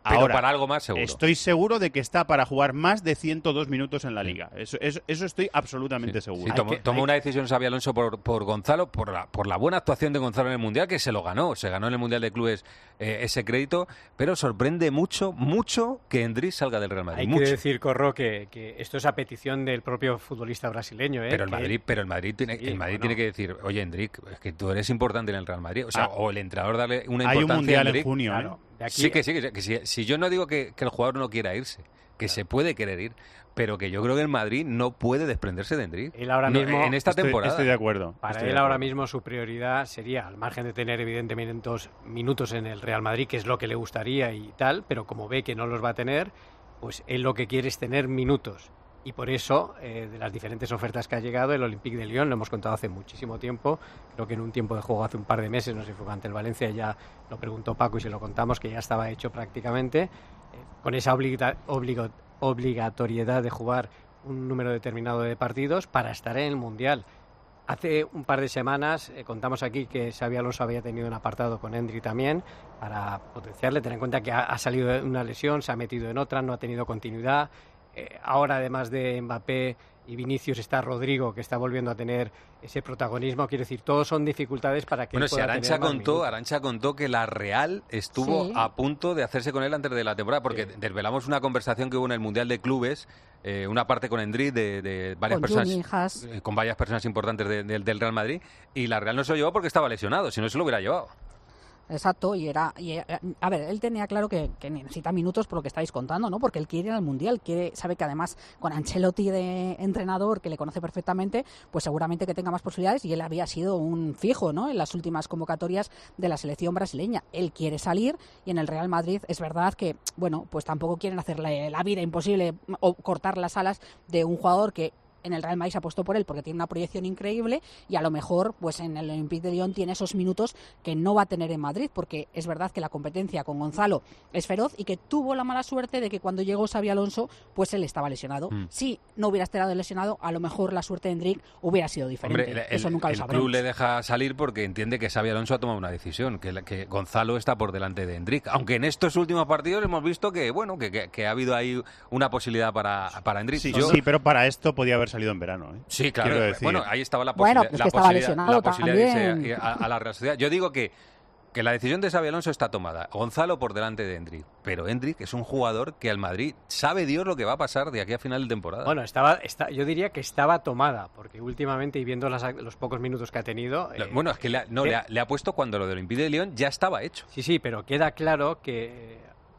pero Ahora, para algo más seguro. Estoy seguro de que está para jugar más de ciento dos minutos en la Liga. Eso, eso, eso estoy absolutamente Sí, seguro. sí, tomó, tomó una decisión Xabi Alonso por, por Gonzalo, por la, por la buena actuación de Gonzalo en el Mundial, que se lo ganó, se ganó en el Mundial de Clubes eh, ese crédito, pero sorprende mucho, mucho que Endrick salga del Real Madrid. Hay mucho. que decir, Corro, que, que esto es a petición del propio futbolista brasileño. ¿eh? Pero el que... Madrid, pero el Madrid, tiene, Sí, el Madrid bueno. tiene que decir, oye, Endrick, es que tú eres importante en el Real Madrid. O sea, Ah. o el entrenador darle una Hay un importancia Mundial a en Endrick. junio, ¿eh? Claro, de aquí- Sí, que sí, que, sí, que si, si yo no digo que, que el jugador no quiera irse, que se puede querer ir, pero que yo creo que el Madrid no puede desprenderse de Endrick. Él ahora No, mismo- en esta Estoy- temporada. Estoy de acuerdo. Para estoy él de ahora acuerdo. mismo su prioridad sería, al margen de tener evidentemente dos minutos en el Real Madrid, que es lo que le gustaría y tal, pero como ve que no los va a tener, pues él lo que quiere es tener minutos. Y por eso, eh, de las diferentes ofertas que ha llegado, el Olympique de Lyon, lo hemos contado hace muchísimo tiempo, creo que en un tiempo de juego hace un par de meses, no sé si fue ante el Valencia, ya lo preguntó Paco y se lo contamos, que ya estaba hecho prácticamente, eh, con esa obliga- obligo- obligatoriedad de jugar un número determinado de partidos para estar en el Mundial. Hace un par de semanas eh, contamos aquí que Xabi Alonso había tenido un apartado con Endrick también para potenciarle, tener en cuenta que ha, ha salido de una lesión, se ha metido en otra, no ha tenido continuidad. Eh, ahora, además de Mbappé y Vinicius, está Rodrigo, que está volviendo a tener ese protagonismo. Quiero decir, todos son dificultades para que Bueno, él si pueda Arantxa tener más contó, minutos. Arantxa contó que la Real estuvo Sí. a punto de hacerse con él antes de la temporada, porque desvelamos una conversación que hubo en el Mundial de Clubes, eh, una parte con Endrick de, de varias Con personas, Juni, Haas. eh, con varias personas importantes de- de- del Real Madrid, y la Real no se lo llevó porque estaba lesionado, si no se lo hubiera llevado. Exacto, y era, y, eh, a ver, él tenía claro que, que necesita minutos por lo que estáis contando, ¿no? Porque él quiere ir al Mundial, quiere, sabe que además con Ancelotti de entrenador, que le conoce perfectamente, pues seguramente que tenga más posibilidades, y él había sido un fijo, ¿no? En las últimas convocatorias de la selección brasileña. Él quiere salir, y en el Real Madrid es verdad que, bueno, pues tampoco quieren hacerle la vida imposible o cortar las alas de un jugador que en el Real Madrid se apostó por él porque tiene una proyección increíble, y a lo mejor pues en el Olympique de Lyon tiene esos minutos que no va a tener en Madrid, porque es verdad que la competencia con Gonzalo es feroz y que tuvo la mala suerte de que cuando llegó Xabi Alonso pues él estaba lesionado. Mm. Si no hubiera estado lesionado, a lo mejor la suerte de Endrick hubiera sido diferente. Hombre, el, Eso nunca lo el sabremos. club le deja salir porque entiende que Xabi Alonso ha tomado una decisión, que, la- que Gonzalo está por delante de Endrick. Aunque en estos últimos partidos hemos visto que bueno que, que- que ha habido ahí una posibilidad para, para Endrick. Sí, Yo- sí, pero para esto podía haber salido en verano. ¿eh? Sí, claro. Quiero decir. Bueno, ahí estaba la Bueno, posibilidad, pues la que estaba posibilidad, lesionado la posibilidad de también. irse a, a la Real Sociedad. Yo digo que, que la decisión de Xabi Alonso está tomada. Gonzalo por delante de Endrick. Pero Endrick es un jugador que al Madrid sabe Dios lo que va a pasar de aquí a final de temporada. Bueno, estaba, está, yo diría que estaba tomada, porque últimamente, y viendo las, los pocos minutos que ha tenido... Lo- eh, bueno, es que le ha, no, eh, le ha, le ha puesto cuando lo del Olympique de Lyon ya estaba hecho. Sí, sí, pero queda claro que eh,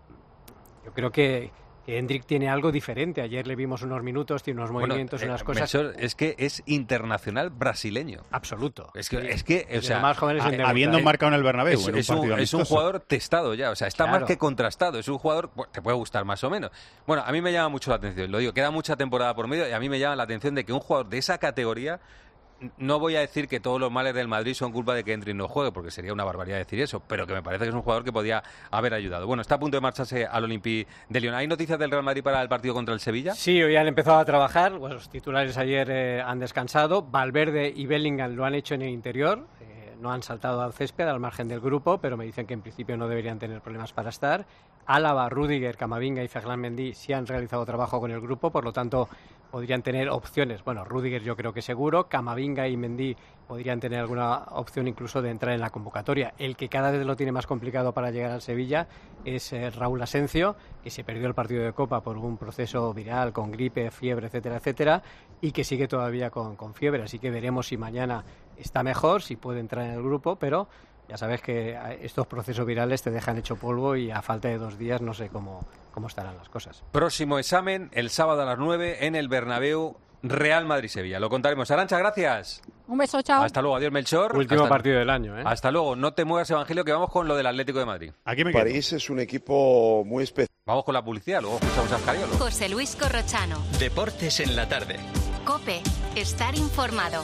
yo creo que, que Endrick tiene algo diferente. Ayer le vimos unos minutos, tiene unos Bueno, movimientos, eh, unas cosas... Melchor, es que es internacional brasileño. Absoluto. Es que, Sí. es que o Desde sea, los más jóvenes a- en debutar. Habiendo marcado en el Bernabéu, Es, en un es un, partido es un amistoso. jugador testado ya, o sea, está Claro. más que contrastado. Es un jugador, bueno, te puede gustar más o menos. Bueno, a mí me llama mucho la atención, lo digo, queda mucha temporada por medio y a mí me llama la atención de que un jugador de esa categoría, n- no voy a decir que todos los males del Madrid son culpa de que Endrick no juegue, porque sería una barbaridad decir eso, pero que me parece que es un jugador que podía haber ayudado. Bueno, está a punto de marcharse al Olympique de Lyon. ¿Hay noticias del Real Madrid para el partido contra el Sevilla? Sí, hoy han empezado a trabajar. Bueno, los titulares ayer eh, han descansado. Valverde y Bellingham lo han hecho en el interior. Eh, no han saltado al césped al margen del grupo, pero me dicen que en principio no deberían tener problemas para estar. Álava, Rüdiger, Camavinga y Ferland Mendy sí han realizado trabajo con el grupo, por lo tanto podrían tener opciones. Bueno, Rüdiger yo creo que seguro, Camavinga y Mendy podrían tener alguna opción incluso de entrar en la convocatoria. El que cada vez lo tiene más complicado para llegar al Sevilla es eh, Raúl Asencio, que se perdió el partido de Copa por un proceso viral con gripe, fiebre, etcétera, etcétera, y que sigue todavía con, con fiebre. Así que veremos si mañana está mejor, si puede entrar en el grupo, pero ya sabes que estos procesos virales te dejan hecho polvo y a falta de dos días no sé cómo, cómo estarán las cosas. Próximo examen el sábado a las nueve en el Bernabéu, Real Madrid-Sevilla. Lo contaremos. Arantxa, gracias. Un beso, chao. Hasta luego, adiós Melchor. Último Hasta- partido del año, ¿eh? Hasta luego, no te muevas, Evangelio, que vamos con lo del Atlético de Madrid. Aquí me quedo. París es un equipo muy especial. Vamos con la publicidad, luego escuchamos a Scariolo. José Luis Corrochano. Deportes en la tarde. COPE. Estar informado.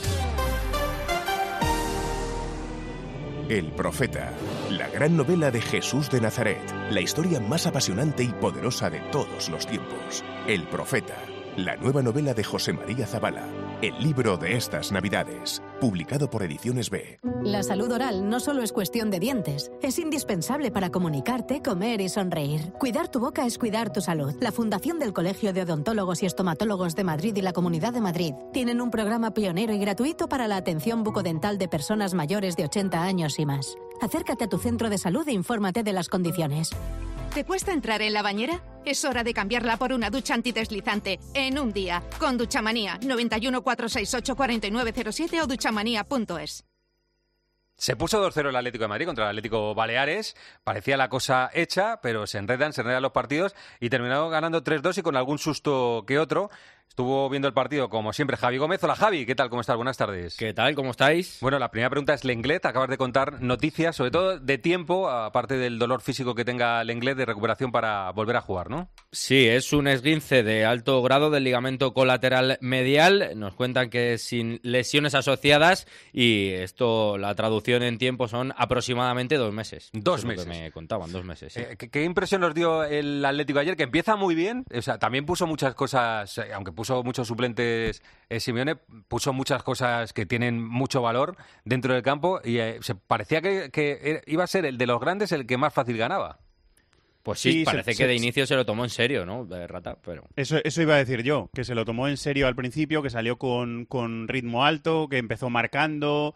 El Profeta, la gran novela de Jesús de Nazaret, la historia más apasionante y poderosa de todos los tiempos. El Profeta, la nueva novela de José María Zabala. el libro de estas Navidades, publicado por Ediciones B. La salud oral no solo es cuestión de dientes, es indispensable para comunicarte, comer y sonreír. Cuidar tu boca es cuidar tu salud. La Fundación del Colegio de Odontólogos y Estomatólogos de Madrid y la Comunidad de Madrid tienen un programa pionero y gratuito para la atención bucodental de personas mayores de ochenta años y más. Acércate a tu centro de salud e infórmate de las condiciones. ¿Te cuesta entrar en la bañera? Es hora de cambiarla por una ducha antideslizante en un día. Con Duchamanía, noventa y uno, cuatrocientos sesenta y ocho, cuarenta y nueve cero siete o duchamanía punto es. Se puso dos cero el Atlético de Madrid contra el Atlético Baleares. Parecía la cosa hecha, pero se enredan, se enredan los partidos y terminaron ganando tres dos y con algún susto que otro. Estuvo viendo el partido, como siempre, Javi Gómez. Hola, Javi. ¿Qué tal? ¿Cómo estás? Buenas tardes. ¿Qué tal? ¿Cómo estáis? Bueno, la primera pregunta es Lenglet. Acabas de contar noticias, sobre todo de tiempo, aparte del dolor físico que tenga Lenglet, de recuperación para volver a jugar, ¿no? Sí, es un esguince de alto grado del ligamento colateral medial. Nos cuentan que sin lesiones asociadas y esto, la traducción en tiempo son aproximadamente dos meses. Dos Eso meses. Es lo que me contaban, dos meses. Sí. Eh, ¿qué, ¿Qué impresión nos dio el Atlético ayer? Que empieza muy bien. O sea, también puso muchas cosas, eh, aunque puso muchos suplentes eh, Simeone, puso muchas cosas que tienen mucho valor dentro del campo y eh, se parecía que, que iba a ser el de los grandes el que más fácil ganaba. Pues sí, Sí, parece se- que se- de inicio se lo tomó en serio, ¿no? De Rata, pero... Eso, eso iba a decir yo, que se lo tomó en serio al principio, que salió con, con ritmo alto, que empezó marcando.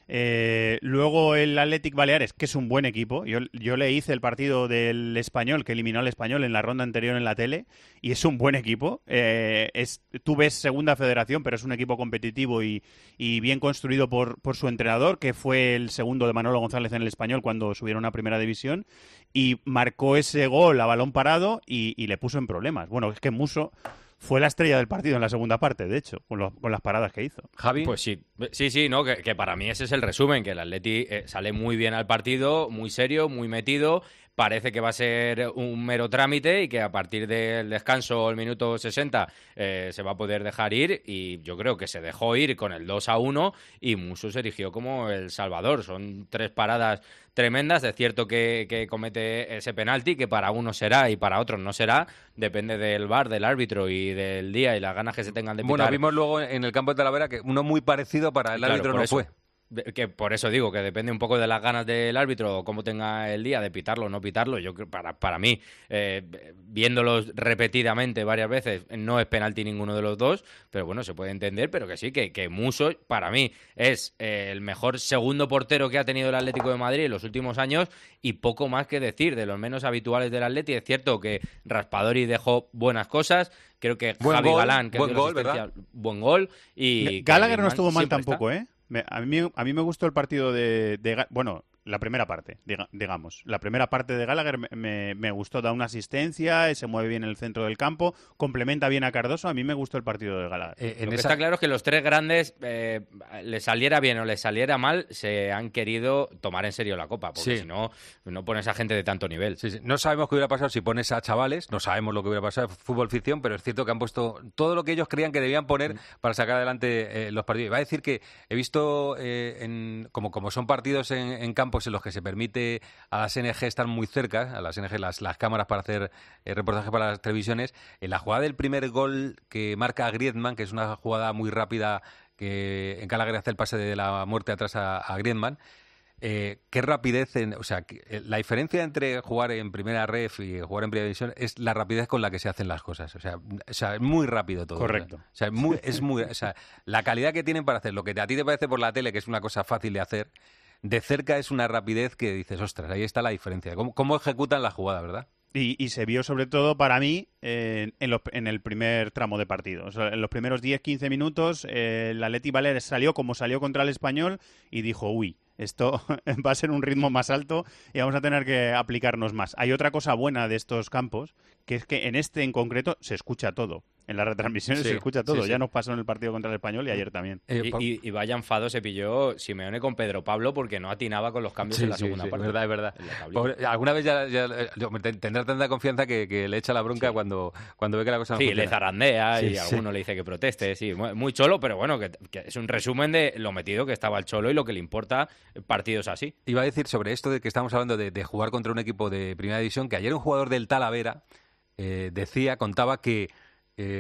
Eh, luego el Athletic Baleares, que es un buen equipo. Yo, yo le hice el partido del Español, que eliminó al Español en la ronda anterior en la tele, y es un buen equipo. Eh, es, tú ves segunda federación, pero es un equipo competitivo y, y bien construido por, por su entrenador, que fue el segundo de Manolo González en el Español cuando subieron a primera división, y marcó ese gol a balón parado y, y le puso en problemas. Bueno, es que Muso fue la estrella del partido en la segunda parte, de hecho, con, lo- con las paradas que hizo. Javi. Pues sí, sí, sí, no, que, que para mí ese es el resumen, que el Atleti eh, sale muy bien al partido, muy serio, muy metido, parece que va a ser un mero trámite y que a partir del descanso, el minuto sesenta, eh, se va a poder dejar ir y yo creo que se dejó ir con el dos a uno y Musso se erigió como el salvador. Son tres paradas tremendas, es cierto que, que comete ese penalti, que para unos será y para otros no será, depende del V A R, del árbitro y del día y las ganas que se tengan de pitar. Bueno, vimos luego en el campo de Talavera que uno muy parecido para el Claro, árbitro por no eso. fue. De- Que por eso digo que depende un poco de las ganas del árbitro o cómo tenga el día de pitarlo o no pitarlo. Yo creo para para mí, eh, viéndolos repetidamente varias veces, no es penalti ninguno de los dos, pero bueno, se puede entender, pero que sí, que, que Musso para mí es eh, el mejor segundo portero que ha tenido el Atlético de Madrid en los últimos años y poco más que decir de los menos habituales del Atleti. Es cierto que Raspadori dejó buenas cosas, creo que Buen Javi gol, Galán, que buen dio la gol, asistencia, ¿verdad? buen gol y Gallagher no Griezmann estuvo mal siempre está. tampoco, ¿eh? Me- a, mí, a mí me gustó el partido de, de Ga- bueno, la primera parte, diga- digamos. La primera parte de Gallagher me, me- me gustó, da una asistencia, se mueve bien en el centro del campo, complementa bien a Cardoso. A mí me gustó el partido de Gallagher. Eh, Lo que está claro es que los tres grandes, eh, les saliera bien o les saliera mal, se han querido tomar en serio la Copa, porque Sí. si no, no pones a gente de tanto nivel. Sí, sí. No sabemos qué hubiera pasado si pones a chavales, no sabemos lo que hubiera pasado, fútbol ficción, pero es cierto que han puesto todo lo que ellos creían que debían poner Mm. para sacar adelante eh, los partidos. Va a decir que he visto, eh, en, como, como son partidos en, en campos en los que se permite a las N G estar muy cerca, a las N G las, las cámaras para hacer eh, reportajes para las televisiones, en la jugada del primer gol que marca Griezmann, que es una jugada muy rápida que en Gallagher hace el pase de la muerte atrás a, a Griezmann. Eh, qué rapidez, en, o sea, que, eh, la diferencia entre jugar en primera ref y jugar en primera división es la rapidez con la que se hacen las cosas. O sea, o sea es muy rápido todo. Correcto. O sea, muy, es muy, o sea, la calidad que tienen para hacer lo que a ti te parece por la tele, que es una cosa fácil de hacer, de cerca es una rapidez que dices, ostras, ahí está la diferencia. ¿Cómo, cómo ejecutan la jugada, verdad? Y, y se vio sobre todo para mí eh, en, los- en el primer tramo de partido. O sea, en los primeros diez quince minutos eh, el Athletic Baleares salió como salió contra el Español y dijo, uy, esto va a ser un ritmo más alto y vamos a tener que aplicarnos más. Hay otra cosa buena de estos campos, que es que en este en concreto se escucha todo. En las retransmisiones Sí, se escucha todo. sí, sí. Ya nos pasó en el partido contra el Español y ayer también. Y, y- y vaya enfado se pilló Simeone con Pedro Pablo porque no atinaba con los cambios en la segunda parte. Es verdad, es verdad. En la tablilla. Pobre- alguna vez ya, ya- yo- ten- tendrá tanta confianza que, que le echa la bronca cuando, cuando ve que la cosa no Sí, funciona. le zarandea Sí, y sí. alguno le dice que proteste, sí, muy, muy cholo, pero bueno, que, que es un resumen de lo metido que estaba el cholo y lo que le importa partidos así. Iba a decir sobre esto de que estamos hablando de, de jugar contra un equipo de primera división, que ayer un jugador del Talavera eh, decía, contaba que eh,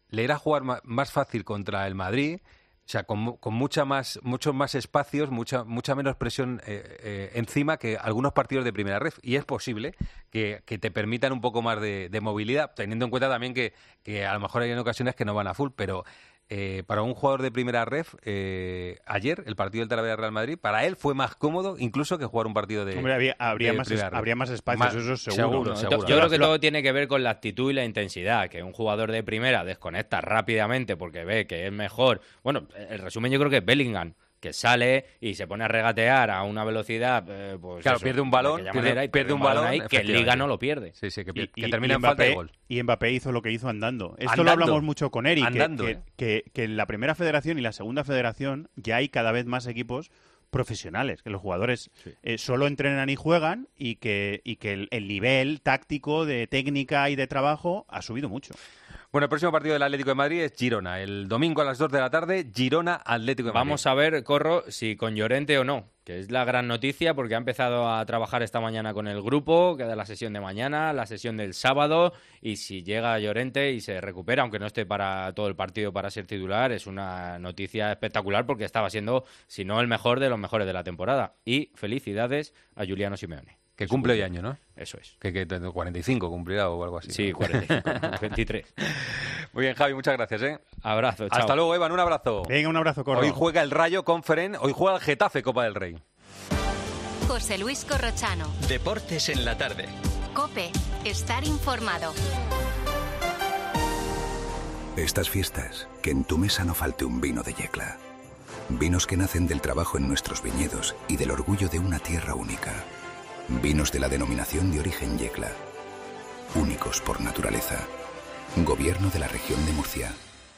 le era jugar ma- más fácil contra el Madrid, o sea, con, con mucha más, muchos más espacios, mucha, mucha menos presión eh, eh, encima que algunos partidos de primera ref. Y es posible que, que te permitan un poco más de, de movilidad, teniendo en cuenta también que, que a lo mejor hay en ocasiones que no van a full, pero eh, para un jugador de primera ref, eh, ayer, el partido del Talavera-Real Madrid, para él fue más cómodo incluso que jugar un partido de Hombre, había, habría, de más, primera es, ref. habría más espacios, Más- eso es seguro. seguro, ¿no? seguro. Yo creo que todo tiene que ver con la actitud y la intensidad, que un jugador de primera desconecta rápidamente porque ve que es mejor. Bueno, el resumen yo creo que es Bellingham, que sale y se pone a regatear a una velocidad, eh, pues Claro, eso, pierde un de balón, aquella pierde- manera, y pierde un balón, ahí, que en efectivamente. Liga no lo pierde. Sí, sí, que, Y- que y- termina y en falta de Mbappé- gol. Y Mbappé hizo lo que hizo andando. Esto Andando. lo hablamos mucho con Eric, que- Andando, que, ¿eh? que, que en la primera federación y la segunda federación ya hay cada vez más equipos profesionales, que los jugadores eh, solo entrenan y juegan y que, y que el, el nivel táctico, de técnica y de trabajo ha subido mucho. Bueno, el próximo partido del Atlético de Madrid es Girona. El domingo a las dos de la tarde, Girona-Atlético de Madrid. Vamos a ver, Corro, si con Llorente o no, que es la gran noticia porque ha empezado a trabajar esta mañana con el grupo, queda la sesión de mañana, la sesión del sábado, y si llega Llorente y se recupera, aunque no esté para todo el partido para ser titular, es una noticia espectacular porque estaba siendo, si no el mejor, de los mejores de la temporada. Y felicidades a Juliano Simeone. Que cumple hoy año, ¿no? Eso es. Que, que cuarenta y cinco cumplirá o algo así. Sí, cuarenta y cinco, veintitrés. Muy bien, Javi, muchas gracias, ¿eh? Abrazo, chao. Hasta luego, Evan, un abrazo. Venga, un abrazo, Corro. Hoy juega el Rayo Conference, hoy juega el Getafe Copa del Rey. José Luis Corrochano. Deportes en la tarde. COPE. Estar informado. Estas fiestas, que en tu mesa no falte un vino de Yecla. Vinos que nacen del trabajo en nuestros viñedos y del orgullo de una tierra única. Vinos de la denominación de origen Yecla. Únicos por naturaleza. Gobierno de la región de Murcia.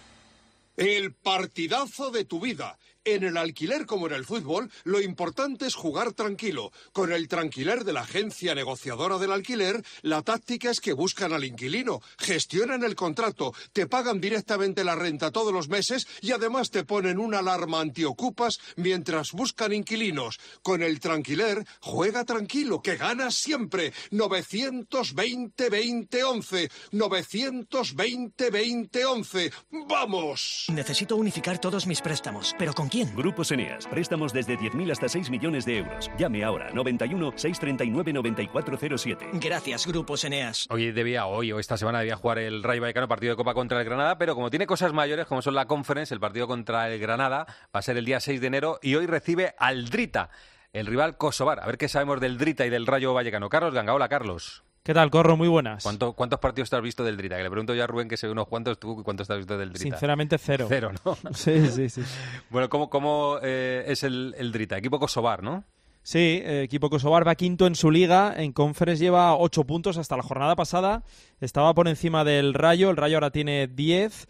El partidazo de tu vida. En el alquiler como en el fútbol, lo importante es jugar tranquilo. Con el tranquiler de la agencia negociadora del alquiler, la táctica es que buscan al inquilino, gestionan el contrato, te pagan directamente la renta todos los meses y además te ponen una alarma antiocupas mientras buscan inquilinos. Con el tranquiler, juega tranquilo, que ganas siempre. novecientos veinte veinte once. novecientos veinte veinte once. ¡Vamos! Necesito unificar todos mis préstamos, ¿pero con quién? Grupos Eneas. Préstamos desde diez mil hasta seis millones de euros. Llame ahora. noventa y uno, seiscientos treinta y nueve, noventa y cuatro cero siete. Gracias, Grupos Eneas. Hoy debía, hoy o esta semana debía jugar el Rayo Vallecano, partido de Copa contra el Granada, pero como tiene cosas mayores, como son la Conference, el partido contra el Granada va a ser el día seis de enero y hoy recibe al Drita, el rival kosovar. A ver qué sabemos del Drita y del Rayo Vallecano. Carlos Ganga, hola Carlos. ¿Qué tal, Corro? Muy buenas. ¿Cuánto, ¿Cuántos partidos te has visto del Drita? Que le pregunto yo a Rubén que sé unos cuantos, tú cuántos te has visto del Drita. Sinceramente, cero. Cero, ¿no? Sí, sí, sí. Bueno, ¿cómo, cómo eh, es el, el Drita? Equipo kosovar, ¿no? Sí, eh, equipo kosovar va quinto en su liga, en Conference lleva ocho puntos hasta la jornada pasada, estaba por encima del Rayo, el Rayo ahora tiene diez,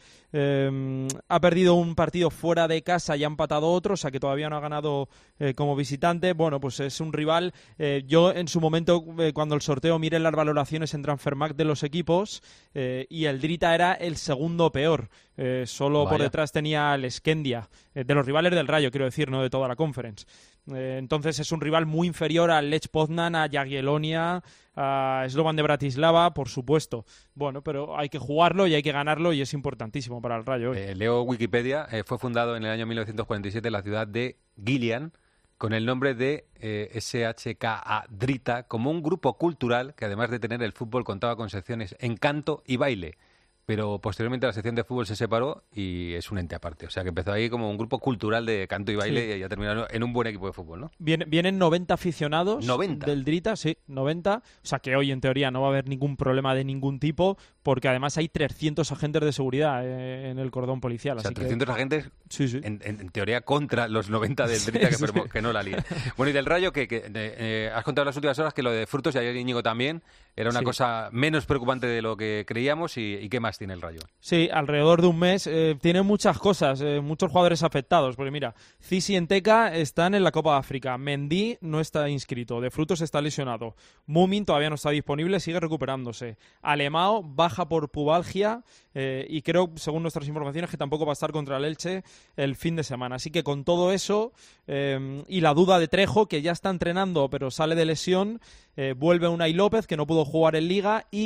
eh, ha perdido un partido fuera de casa y ha empatado otro, o sea que todavía no ha ganado eh, como visitante. Bueno, pues es un rival, eh, yo en su momento eh, cuando el sorteo miré las valoraciones en Transfermarkt de los equipos eh, y el Drita era el segundo peor, eh, solo Vaya. por detrás tenía el Skendia, eh, de los rivales del Rayo quiero decir, no de toda la Conference. Eh, entonces es un rival muy inferior al Lech Poznan, a Jagiellonia, a Slovan de Bratislava, por supuesto. Bueno, pero hay que jugarlo y hay que ganarlo y es importantísimo para el Rayo hoy. Eh, leo Wikipedia, eh, fue fundado en el año mil novecientos cuarenta y siete en la ciudad de Gillian con el nombre de eh, S H K A Drita como un grupo cultural que además de tener el fútbol contaba con secciones en canto y baile. Pero posteriormente la sección de fútbol se separó y es un ente aparte. O sea que empezó ahí como un grupo cultural de canto y baile Sí. y ya terminó en un buen equipo de fútbol, ¿no? Vienen, vienen noventa aficionados ¿noventa? Del Drita, sí, noventa. O sea que hoy en teoría no va a haber ningún problema de ningún tipo porque además hay trescientos agentes de seguridad eh, en el cordón policial. O sea, así trescientos que... agentes sí, sí. En, en- en teoría contra los noventa del Drita que, Sí, sí. permo- que no la lían. Bueno, y del Rayo, que, que de- eh, has contado en las últimas horas que lo de Frutos y ayer Íñigo también era una Sí. cosa menos preocupante de lo que creíamos y, y ¿qué más tiene el Rayo? Sí, alrededor de un mes. Eh, tiene muchas cosas, eh, muchos jugadores afectados. Porque mira, Cisi y Enteca están en la Copa de África. Mendy no está inscrito. De Frutos está lesionado. Mumin todavía no está disponible, sigue recuperándose. Alemao baja por pubalgia eh, y creo, según nuestras informaciones, que tampoco va a estar contra el Elche el fin de semana. Así que con todo eso eh, y la duda de Trejo, que ya está entrenando pero sale de lesión, eh, vuelve Unai López, que no pudo jugar en Liga, y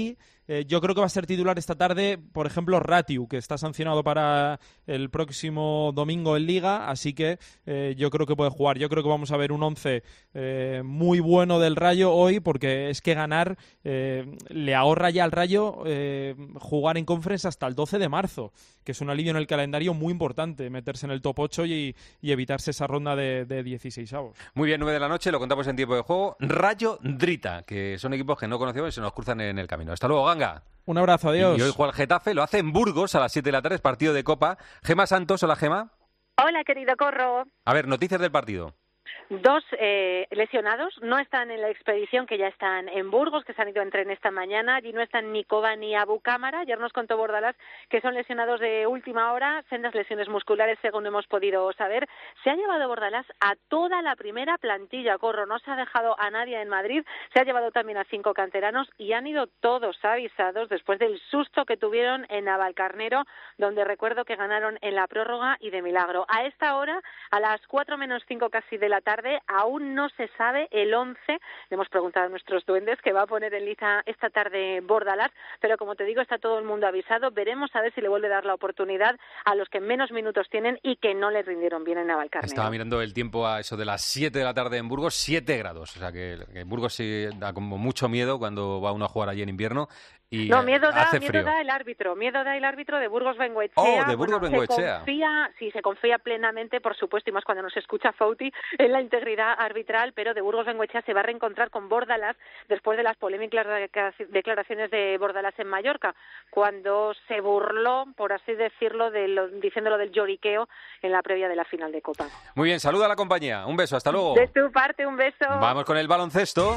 Eh, yo creo que va a ser titular esta tarde, por ejemplo, Ratiu, que está sancionado para el próximo domingo en Liga, así que eh, yo creo que puede jugar. Yo creo que vamos a ver un once eh, muy bueno del Rayo hoy, porque es que ganar eh, le ahorra ya al Rayo eh, jugar en Conference hasta el doce de marzo, que es un alivio en el calendario muy importante, meterse en el top ocho y, y evitarse esa ronda de, de dieciseisavos. Muy bien, nueve de la noche, lo contamos en tiempo de juego. Rayo Drita, que son equipos que no conocemos y se nos cruzan en el camino. Hasta luego, Ganga. Un abrazo, adiós. Y hoy juega el Getafe, lo hace en Burgos a las siete de la tarde, es partido de Copa. Gema Santos, hola Gema. Hola, querido Corro. A ver, noticias del partido. Dos eh, lesionados no están en la expedición, que ya están en Burgos, que se han ido en tren esta mañana. Allí no están ni Koba ni Abu Cámara. Ayer nos contó Bordalás que son lesionados de última hora, sendas lesiones musculares, según hemos podido saber. Se ha llevado Bordalás a toda la primera plantilla, Corro. No se ha dejado a nadie en Madrid. Se ha llevado también a cinco canteranos y han ido todos avisados después del susto que tuvieron en Navalcarnero, donde recuerdo que ganaron en la prórroga y de milagro. A esta hora, a las cuatro menos cinco casi de la tarde, aún no se sabe el once. Le hemos preguntado a nuestros duendes que va a poner en lista esta tarde Bordalás, pero como te digo, está todo el mundo avisado. Veremos a ver si le vuelve a dar la oportunidad a los que menos minutos tienen y que no le rindieron bien en Navalcarnero. Estaba mirando el tiempo a eso de las siete de la tarde en Burgos, siete grados. O sea que, que Burgos sí da como mucho miedo cuando va uno a jugar allí en invierno. Y no, miedo da, hace miedo frío. da el árbitro, miedo da el árbitro de Burgos Bengoechea. Oh, de Burgos bueno, Bengoechea. Se confía, sí, se confía plenamente, por supuesto, y más cuando nos escucha Fouti, en la integridad arbitral, pero de Burgos Bengoechea se va a reencontrar con Bordalás después de las polémicas declaraciones de Bordalás en Mallorca, cuando se burló, por así decirlo, de lo, diciéndolo del lloriqueo en la previa de la final de Copa. Muy bien, saluda a la compañía. Un beso, hasta luego. De tu parte, un beso. Vamos con el baloncesto.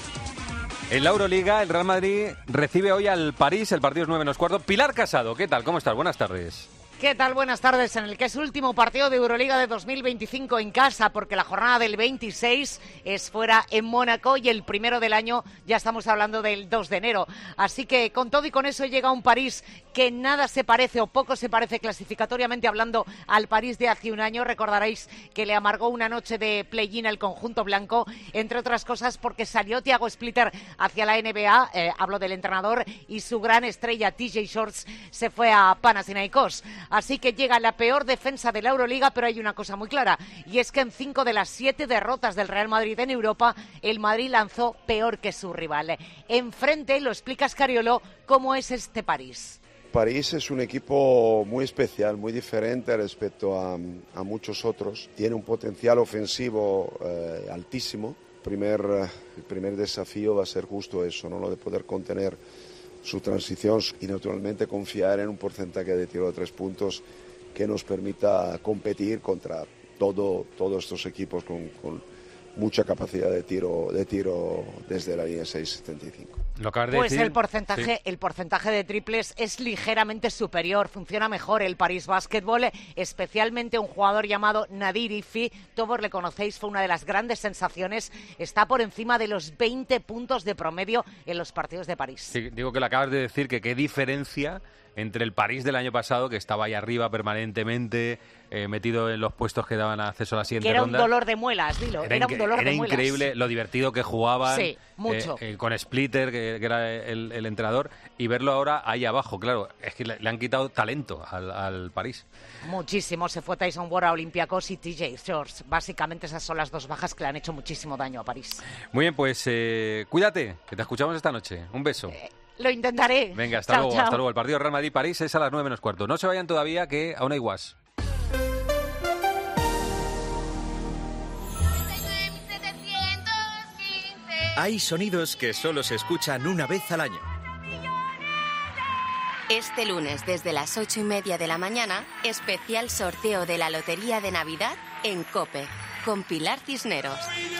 En la Euroliga, el Real Madrid recibe hoy al París, el partido es nueve menos cuarto. Pilar Casado, ¿qué tal? ¿Cómo estás? Buenas tardes. ¿Qué tal? Buenas tardes. En el que es el último partido de Euroliga de dos mil veinticinco en casa, porque la jornada del veintiséis es fuera en Mónaco y el primero del año ya estamos hablando del dos de enero. Así que con todo y con eso llega un París que nada se parece o poco se parece clasificatoriamente hablando al París de hace un año. Recordaréis que le amargó una noche de play-in al conjunto blanco, entre otras cosas porque salió Thiago Splitter hacia la N B A, eh, hablo del entrenador, y su gran estrella T J Shorts se fue a Panathinaikos. Así que llega la peor defensa de la Euroliga, pero hay una cosa muy clara, y es que en cinco de las siete derrotas del Real Madrid en Europa, el Madrid lanzó peor que su rival. Enfrente, lo explica Scariolo, cómo es este París. París es un equipo muy especial, muy diferente respecto a, a muchos otros. Tiene un potencial ofensivo eh, altísimo. Primer, el primer desafío va a ser justo eso, ¿no? Lo de poder contener su transición y naturalmente confiar en un porcentaje de tiro de tres puntos que nos permita competir contra todo, todos estos equipos con, con mucha capacidad de tiro, de tiro desde la línea seis setenta y cinco. Lo acabas de pues decir. el porcentaje, Sí. el porcentaje de triples es ligeramente superior, funciona mejor el París Basketball, especialmente un jugador llamado Nadir Ifi, todos le conocéis, fue una de las grandes sensaciones, está por encima de los veinte puntos de promedio en los partidos de París. Sí, digo que lo acabas de decir, que qué diferencia entre el París del año pasado, que estaba ahí arriba permanentemente, eh, metido en los puestos que daban acceso a la siguiente Que era ronda. un dolor de muelas, dilo, era, era un dolor era de muelas. increíble lo divertido que jugaban. Sí, mucho. Eh, eh, con Splitter, que, que era el, el entrenador, y verlo ahora ahí abajo, claro, es que le, le han quitado talento al, al París. Muchísimo, se fue Tyson Ward a Olympiacos y T J Shorts. Básicamente esas son las dos bajas que le han hecho muchísimo daño a París. Muy bien, pues eh, cuídate, que te escuchamos esta noche. Un beso. Eh, Lo intentaré. Venga, hasta chao, luego, chao. hasta luego. El partido Real Madrid-París es a las nueve menos cuarto. No se vayan todavía, que aún hay guas. Hay sonidos que solo se escuchan una vez al año. Este lunes, desde las ocho y media de la mañana, especial sorteo de la Lotería de Navidad en COPE, con Pilar Cisneros.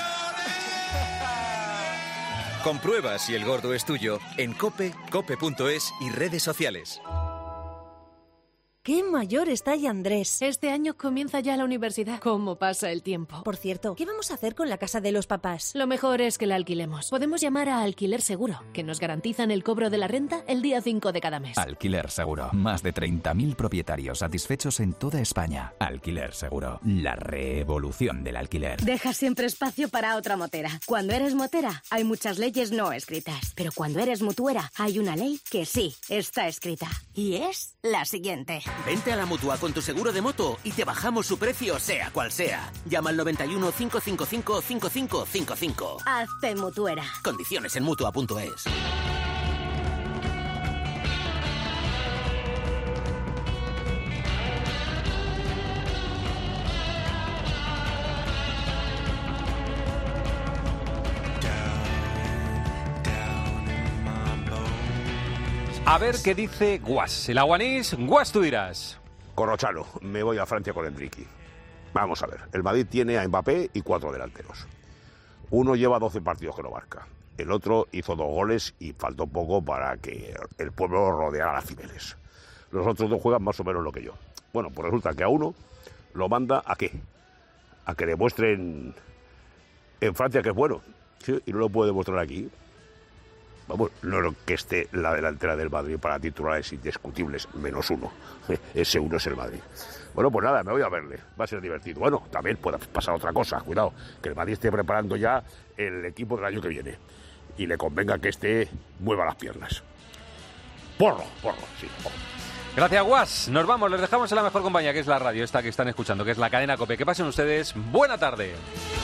Comprueba si el gordo es tuyo en COPE, cope punto es y redes sociales. qué mayor está ya Andrés. Este año comienza ya la universidad. ¿Cómo pasa el tiempo? Por cierto, ¿qué vamos a hacer con la casa de los papás? Lo mejor es que la alquilemos. Podemos llamar a Alquiler Seguro, que nos garantizan el cobro de la renta el día cinco de cada mes. Alquiler Seguro. Más de treinta mil propietarios satisfechos en toda España. Alquiler Seguro. La revolución del alquiler. Deja siempre espacio para otra motera. Cuando eres motera, hay muchas leyes no escritas. Pero cuando eres mutuera, hay una ley que sí está escrita. Y es la siguiente. Vente a la Mutua con tu seguro de moto y te bajamos su precio sea cual sea. Llama al noventa y uno, cinco cinco cinco, cinco cinco cinco cinco. Hazte mutuera. Condiciones en mutua punto es. A ver qué dice Guas. El aguanís, Guas tú dirás. Corrochano, me voy a Francia con Enrique. Vamos a ver, el Madrid tiene a Mbappé y cuatro delanteros. Uno lleva doce partidos que no marca. El otro hizo dos goles y faltó poco para que el pueblo rodeara las Cibeles. Los otros dos juegan más o menos lo que yo. Bueno, pues resulta que a uno lo manda ¿a qué? A que demuestren en Francia que es bueno. ¿Sí? Y no lo puede demostrar aquí. Vamos, no lo que esté la delantera del Madrid para titulares indiscutibles, menos uno. Ese uno es el Madrid. Bueno, pues nada, me voy a verle. Va a ser divertido. Bueno, también puede pasar otra cosa. Cuidado, que el Madrid esté preparando ya el equipo del año que viene. Y le convenga que este mueva las piernas. Porro, porro, sí, porro. Gracias, Guas. Nos vamos, les dejamos en la mejor compañía, que es la radio esta que están escuchando, que es la cadena COPE. Que pasen ustedes buena tarde.